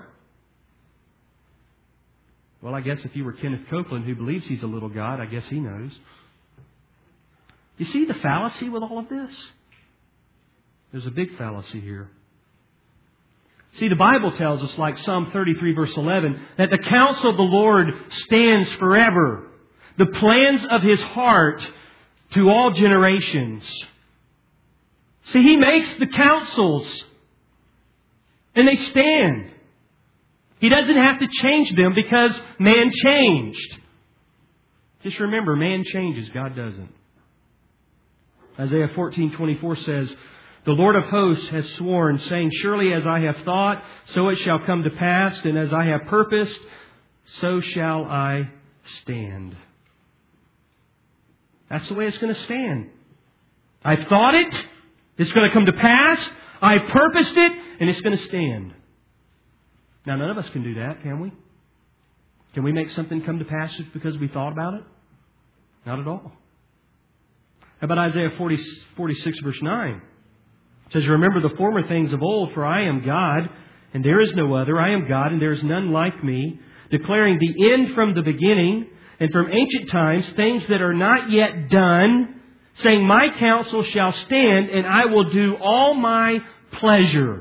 Well, I guess if you were Kenneth Copeland, who believes he's a little God, I guess he knows. You see the fallacy with all of this? There's a big fallacy here. See, the Bible tells us, like Psalm thirty-three, verse eleven, that the counsel of the Lord stands forever. The plans of His heart to all generations. See, He makes the counsels, and they stand. He doesn't have to change them because man changed. Just remember, man changes, God doesn't. Isaiah fourteen twenty-four says, the Lord of hosts has sworn, saying, surely as I have thought, so it shall come to pass, and as I have purposed, so shall I stand. That's the way it's going to stand. I've thought it, it's going to come to pass, I've purposed it, and it's going to stand. Now, none of us can do that, can we? Can we make something come to pass just because we thought about it? Not at all. How about Isaiah forty, forty-six, verse nine? It says, remember the former things of old, for I am God, and there is no other. I am God, and there is none like me, declaring the end from the beginning, and from ancient times things that are not yet done, saying, my counsel shall stand, and I will do all my pleasure.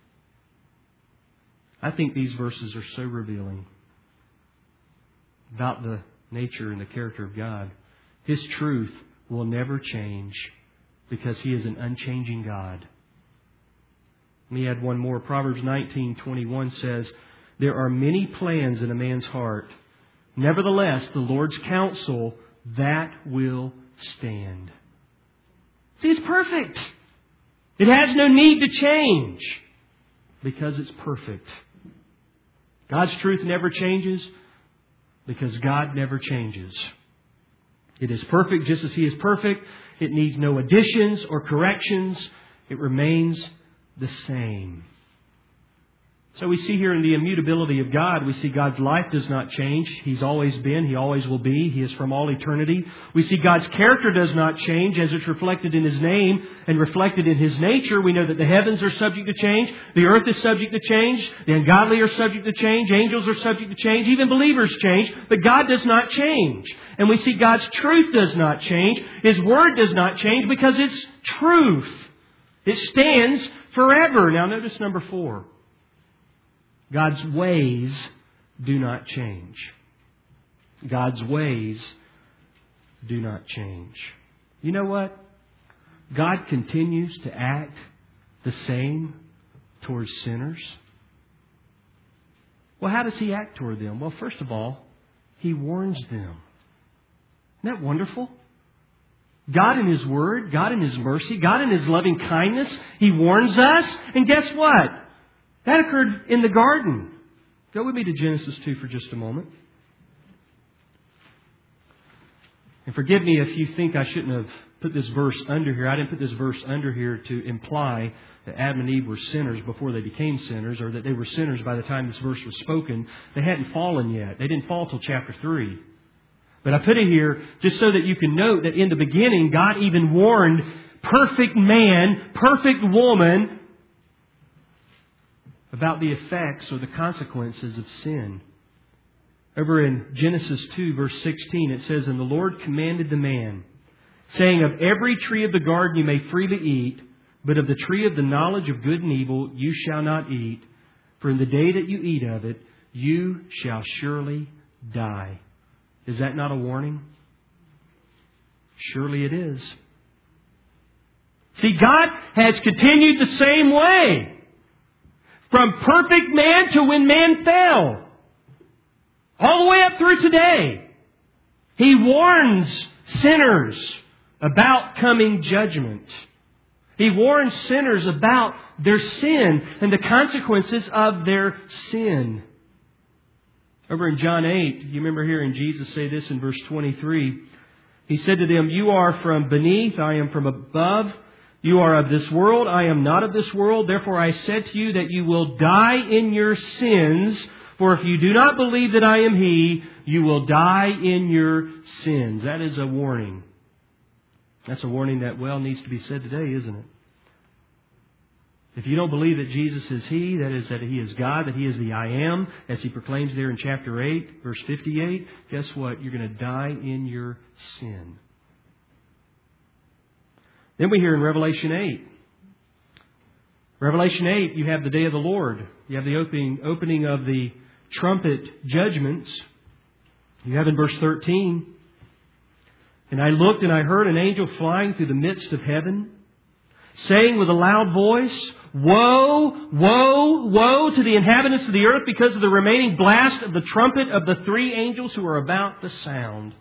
I think these verses are so revealing about the nature and the character of God. His truth will never change because He is an unchanging God. Let me add one more. Proverbs nineteen twenty-one says, there are many plans in a man's heart. Nevertheless, the Lord's counsel, that will stand. See, it's perfect. It has no need to change because it's perfect. God's truth never changes because God never changes. It is perfect just as He is perfect. It needs no additions or corrections. It remains the same. So we see here in the immutability of God, we see God's life does not change. He's always been. He always will be. He is from all eternity. We see God's character does not change as it's reflected in His name and reflected in His nature. We know that the heavens are subject to change. The earth is subject to change. The ungodly are subject to change. Angels are subject to change. Even believers change. But God does not change. And we see God's truth does not change. His Word does not change because it's truth. It stands forever. Now notice number four. God's ways do not change. God's ways do not change. You know what? God continues to act the same towards sinners. Well, how does He act toward them? Well, first of all, He warns them. Isn't that wonderful? God in His Word, God in His mercy, God in His loving kindness, He warns us. And guess what? That occurred in the garden. Go with me to Genesis two for just a moment. And forgive me if you think I shouldn't have put this verse under here. I didn't put this verse under here to imply that Adam and Eve were sinners before they became sinners, or that they were sinners by the time this verse was spoken. They hadn't fallen yet. They didn't fall till chapter three. But I put it here just so that you can note that in the beginning, God even warned perfect man, perfect woman about the effects or the consequences of sin. Over in Genesis two, verse sixteen, it says, "And the Lord commanded the man, saying, Of every tree of the garden you may freely eat, but of the tree of the knowledge of good and evil you shall not eat, for in the day that you eat of it, you shall surely die." Is that not a warning? Surely it is. See, God has continued the same way. From perfect man to when man fell. All the way up through today. He warns sinners about coming judgment. He warns sinners about their sin and the consequences of their sin. Over in John eight, you remember hearing Jesus say this in verse twenty-three. He said to them, "You are from beneath, I am from above. You are of this world, I am not of this world. Therefore I said to you that you will die in your sins. For if you do not believe that I am He, you will die in your sins." That is a warning. That's a warning that, well, needs to be said today, isn't it? If you don't believe that Jesus is He, that is, that He is God, that He is the I Am, as He proclaims there in chapter eight, verse fifty-eight, guess what? You're going to die in your sin. Then we hear in Revelation eight. Revelation eight, you have the day of the Lord. You have the opening, opening of the trumpet judgments. You have in verse thirteen, "And I looked and I heard an angel flying through the midst of heaven, saying with a loud voice, Woe, woe, woe to the inhabitants of the earth because of the remaining blast of the trumpet of the three angels who are about to sound."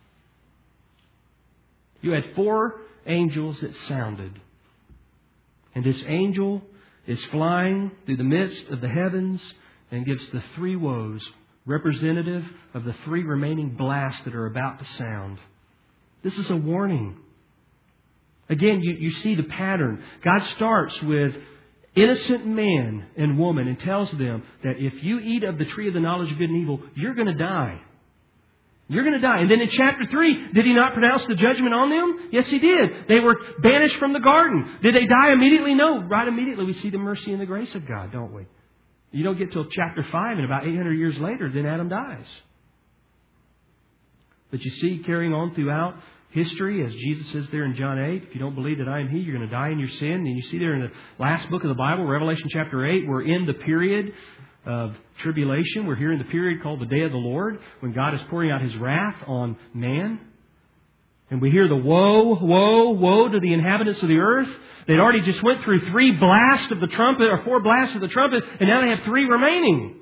You had four angels that sounded. And this angel is flying through the midst of the heavens and gives the three woes, representative of the three remaining blasts that are about to sound. This is a warning. Again, you, you see the pattern. God starts with innocent man and woman and tells them that if you eat of the tree of the knowledge of good and evil, you're going to die. You're going to die. And then in chapter three, did He not pronounce the judgment on them? Yes, He did. They were banished from the garden. Did they die immediately? No. Right immediately we see the mercy and the grace of God, don't we? You don't get till chapter five, and about eight hundred years later, then Adam dies. But you see, carrying on throughout history, as Jesus says there in John eight, if you don't believe that I am He, you're going to die in your sin. And you see there in the last book of the Bible, Revelation chapter eight, we're in the period of tribulation. We're here in the period called the Day of the Lord, when God is pouring out His wrath on man. And we hear the woe, woe, woe to the inhabitants of the earth. They'd already just went through three blasts of the trumpet, or four blasts of the trumpet, and now they have three remaining.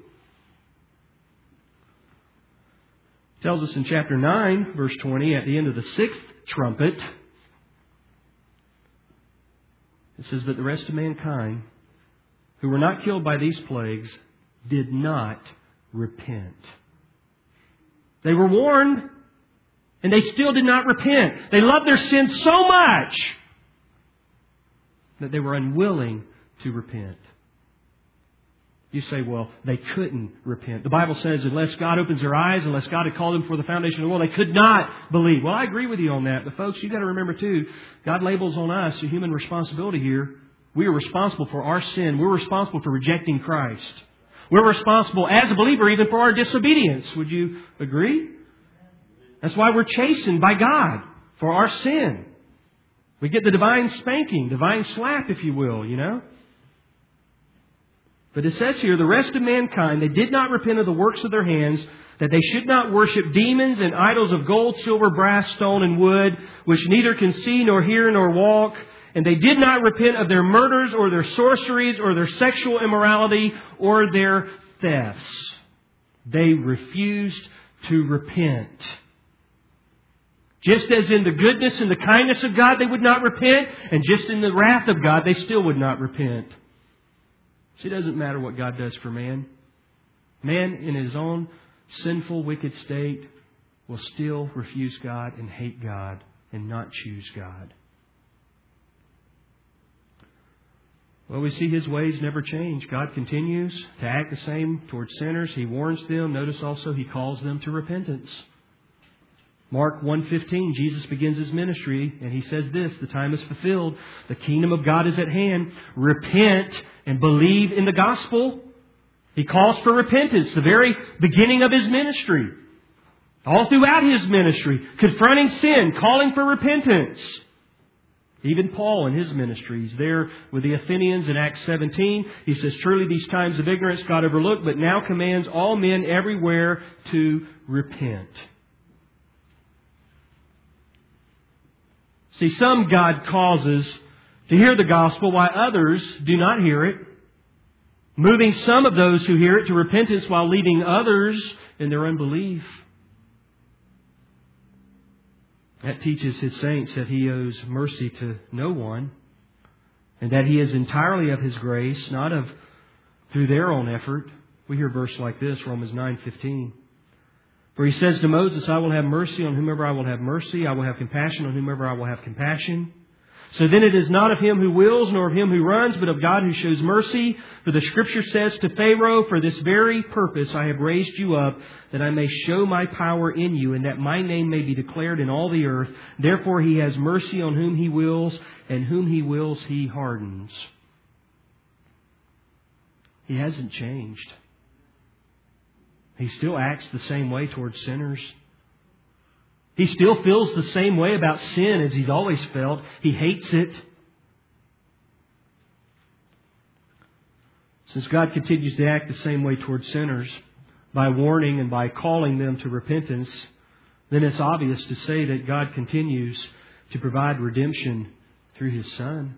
It tells us in chapter nine, verse twenty, at the end of the sixth trumpet, it says, "But the rest of mankind, who were not killed by these plagues, did not repent." They were warned, and they still did not repent. They loved their sin so much that they were unwilling to repent. You say, well, they couldn't repent. The Bible says unless God opens their eyes, unless God had called them before the foundation of the world, they could not believe. Well, I agree with you on that. But folks, you've got to remember too, God labels on us a human responsibility here. We are responsible for our sin. We're responsible for rejecting Christ. We're responsible as a believer even for our disobedience. Would you agree? That's why we're chastened by God for our sin. We get the divine spanking, divine slap, if you will, you know. But it says here, the rest of mankind, they did not repent of the works of their hands, that they should not worship demons and idols of gold, silver, brass, stone, and wood, which neither can see nor hear nor walk. And they did not repent of their murders or their sorceries or their sexual immorality or their thefts. They refused to repent. Just as in the goodness and the kindness of God they would not repent, and just in the wrath of God they still would not repent. See, it doesn't matter what God does for man. Man in his own sinful, wicked state will still refuse God and hate God and not choose God. Well, we see His ways never change. God continues to act the same towards sinners. He warns them. Notice also He calls them to repentance. Mark one fifteen, Jesus begins His ministry and He says this, the time is fulfilled. The kingdom of God is at hand. Repent and believe in the gospel. He calls for repentance, the very beginning of His ministry. All throughout His ministry, confronting sin, calling for repentance. Even Paul in his ministries, there with the Athenians in Acts seventeen, he says, truly these times of ignorance God overlooked, but now commands all men everywhere to repent. See, some God causes to hear the gospel while others do not hear it, moving some of those who hear it to repentance while leaving others in their unbelief. That teaches His saints that He owes mercy to no one, and that He is entirely of His grace, not of through their own effort. We hear a verse like this, Romans nine fifteen. For He says to Moses, I will have mercy on whomever I will have mercy. I will have compassion on whomever I will have compassion. So then it is not of him who wills, nor of him who runs, but of God who shows mercy. For the Scripture says to Pharaoh, for this very purpose I have raised you up, that I may show my power in you, and that my name may be declared in all the earth. Therefore He has mercy on whom He wills, and whom He wills He hardens. He hasn't changed. He still acts the same way towards sinners. He still feels the same way about sin as He's always felt. He hates it. Since God continues to act the same way towards sinners by warning and by calling them to repentance, then it's obvious to say that God continues to provide redemption through His Son.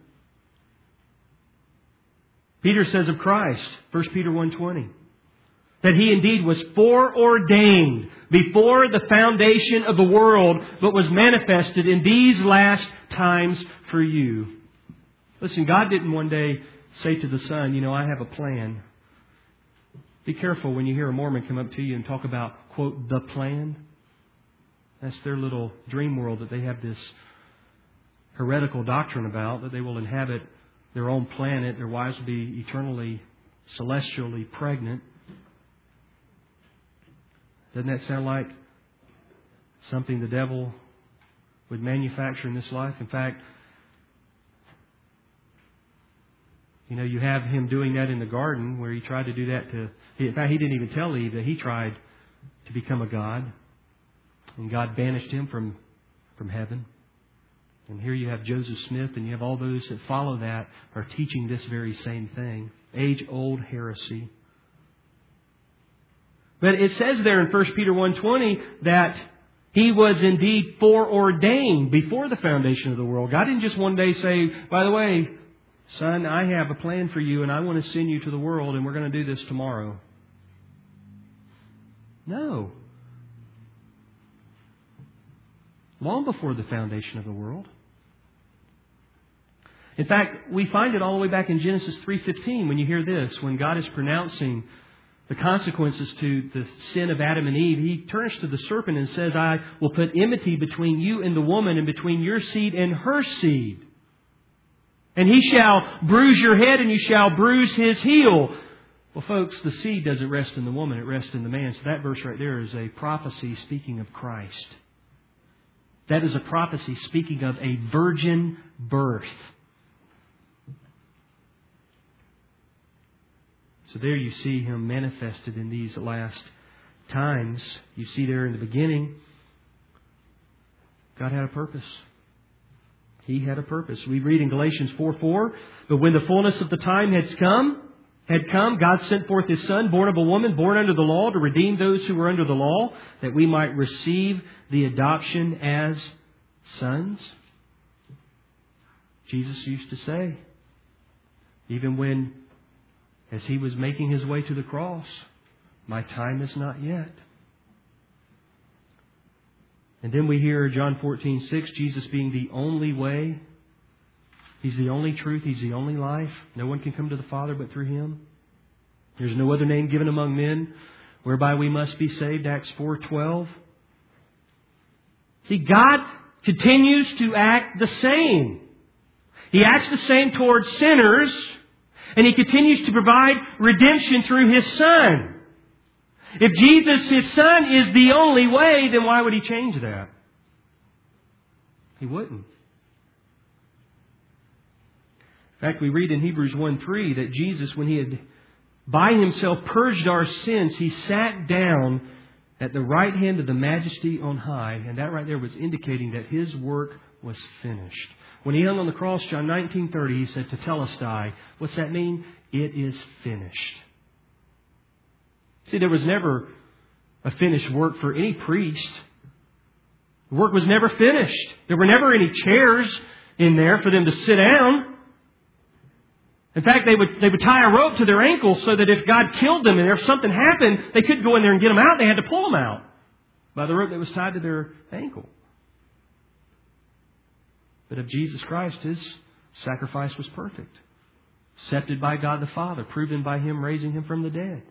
Peter says of Christ, First Peter one twenty, that He indeed was foreordained before the foundation of the world, but was manifested in these last times for you. Listen, God didn't one day say to the Son, you know, I have a plan. Be careful when you hear a Mormon come up to you and talk about, quote, the plan. That's their little dream world that they have this heretical doctrine about, that they will inhabit their own planet, their wives will be eternally, celestially pregnant. Doesn't that sound like something the devil would manufacture in this life? In fact, you know, you have him doing that in the garden where he tried to do that to... In fact, he didn't even tell Eve that he tried to become a god. And God banished him from, from heaven. And here you have Joseph Smith and you have all those that follow that are teaching this very same thing. Age-old heresy. But it says there in First Peter one twenty that He was indeed foreordained before the foundation of the world. God didn't just one day say, by the way, son, I have a plan for you and I want to send you to the world and we're going to do this tomorrow. No. Long before the foundation of the world. In fact, we find it all the way back in Genesis three fifteen when you hear this, when God is pronouncing the consequences to the sin of Adam and Eve. He turns to the serpent and says, I will put enmity between you and the woman and between your seed and her seed. And he shall bruise your head and you shall bruise his heel. Well, folks, the seed doesn't rest in the woman, it rests in the man. So that verse right there is a prophecy speaking of Christ. That is a prophecy speaking of a virgin birth. So there you see Him manifested in these last times. You see there in the beginning, God had a purpose. He had a purpose. We read in Galatians four four, but when the fullness of the time had come, had come, God sent forth His Son, born of a woman, born under the law, to redeem those who were under the law, that we might receive the adoption as sons. Jesus used to say, even when as He was making His way to the cross, my time is not yet. And then we hear John fourteen six, Jesus being the only way. He's the only truth. He's the only life. No one can come to the Father but through Him. There's no other name given among men whereby we must be saved. Acts four twelve. See, God continues to act the same. He acts the same towards sinners. And He continues to provide redemption through His Son. If Jesus, His Son, is the only way, then why would He change that? He wouldn't. In fact, we read in Hebrews one three that Jesus, when He had by Himself purged our sins, He sat down at the right hand of the Majesty on high. And that right there was indicating that His work was finished. When He hung on the cross, John nineteen thirty, He said, "Tetelestai." What's that mean? It is finished. See, there was never a finished work for any priest. The work was never finished. There were never any chairs in there for them to sit down. In fact, they would they would tie a rope to their ankles so that if God killed them and if something happened, they couldn't go in there and get them out. They had to pull them out by the rope that was tied to their ankle. But of Jesus Christ, His sacrifice was perfect. Accepted by God the Father, proven by Him raising Him from the dead.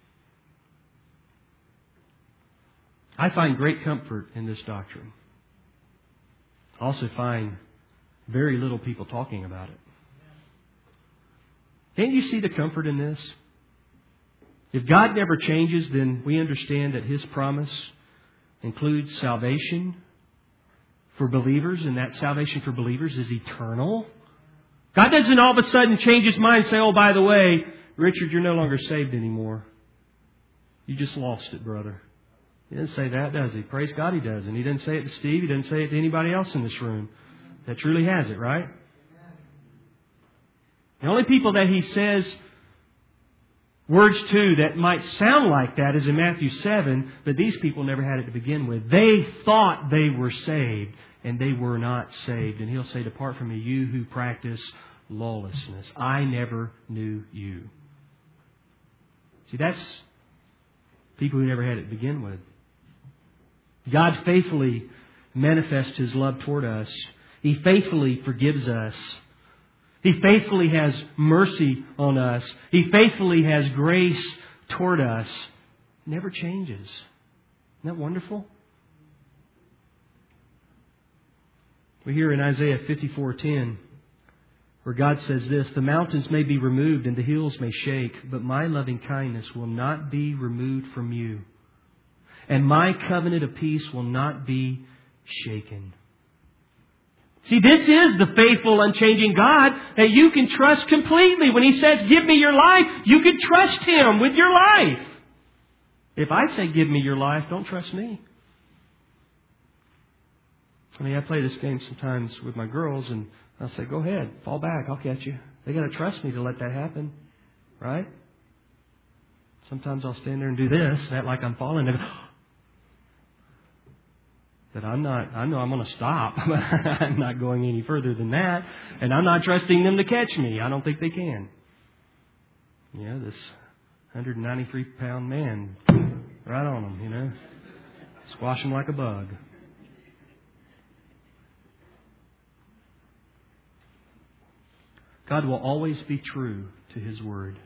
I find great comfort in this doctrine. I also find very little people talking about it. Can't you see the comfort in this? If God never changes, then we understand that His promise includes salvation for believers, and that salvation for believers is eternal. God doesn't all of a sudden change His mind and say, "Oh, by the way, Richard, you're no longer saved anymore. You just lost it, brother." He doesn't say that, does He? Praise God, He doesn't. He doesn't say it to Steve. He doesn't say it to anybody else in this room that truly has it, right? The only people that He says words to that might sound like that is in Matthew seven, but these people never had it to begin with. They thought they were saved, and they were not saved. And He'll say, "Depart from me, you who practice lawlessness. I never knew you." See, that's people who never had it to begin with. God faithfully manifests His love toward us. He faithfully forgives us. He faithfully has mercy on us. He faithfully has grace toward us. Never changes. Isn't that wonderful? We hear in Isaiah fifty-four ten, where God says this, "The mountains may be removed and the hills may shake, but my loving kindness will not be removed from you, and my covenant of peace will not be shaken." See, this is the faithful, unchanging God that you can trust completely. When He says, "Give me your life," you can trust Him with your life. If I say, "Give me your life," don't trust me. I mean, I play this game sometimes with my girls, and I'll say, "Go ahead, fall back, I'll catch you." They got to trust me to let that happen, right? Sometimes I'll stand there and do this, act like I'm falling, and that I'm not, I know I'm going to stop. I'm not going any further than that. And I'm not trusting them to catch me. I don't think they can. You know, this one hundred ninety-three pound man, right on them, you know. Squash them like a bug. God will always be true to His Word.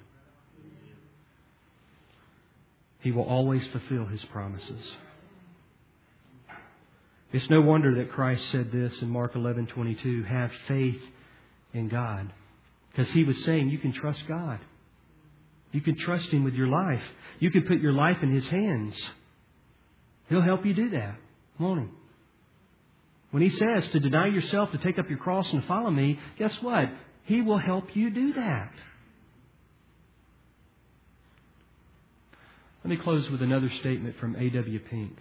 He will always fulfill His promises. It's no wonder that Christ said this in Mark eleven twenty-two, "Have faith in God." Because He was saying you can trust God. You can trust Him with your life. You can put your life in His hands. He'll help you do that, won't He? When He says to deny yourself, to take up your cross and follow me, guess what? He will help you do that. Let me close with another statement from A W Pink.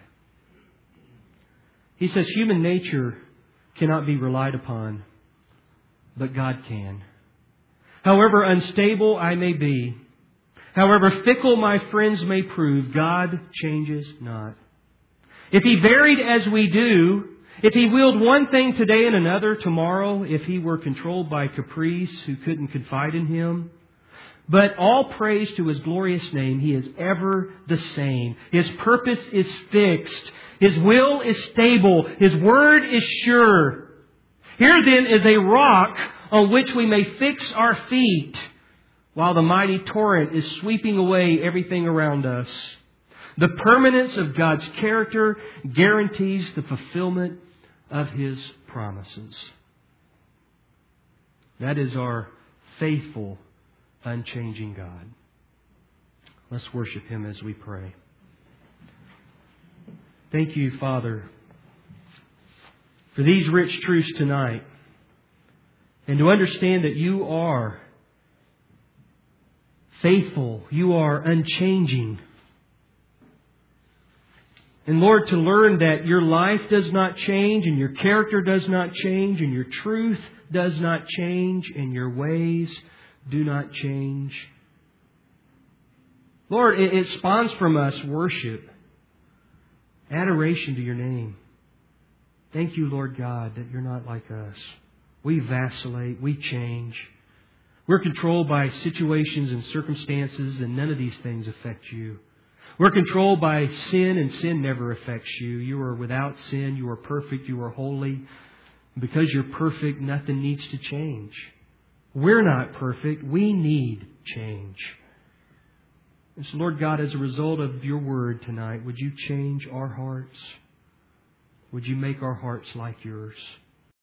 He says, "Human nature cannot be relied upon, but God can. However unstable I may be, however fickle my friends may prove, God changes not. If He varied as we do, if He willed one thing today and another tomorrow, if He were controlled by caprice who couldn't confide in Him, but all praise to His glorious name, He is ever the same. His purpose is fixed. His will is stable. His word is sure. Here then is a rock on which we may fix our feet while the mighty torrent is sweeping away everything around us. The permanence of God's character guarantees the fulfillment of His promises." That is our faithful, unchanging God. Let's worship Him as we pray. Thank You, Father, for these rich truths tonight, and to understand that You are faithful, You are unchanging. And Lord, to learn that Your life does not change, and Your character does not change, and Your truth does not change, and Your ways do not change. Lord, it, it spawns from us worship, adoration to Your name. Thank You, Lord God, that You're not like us. We vacillate, we change. We're controlled by situations and circumstances, and none of these things affect You. We're controlled by sin, and sin never affects You. You are without sin. You are perfect. You are holy. Because You're perfect, nothing needs to change. We're not perfect. We need change. And so, Lord God, as a result of Your Word tonight, would You change our hearts? Would You make our hearts like Yours?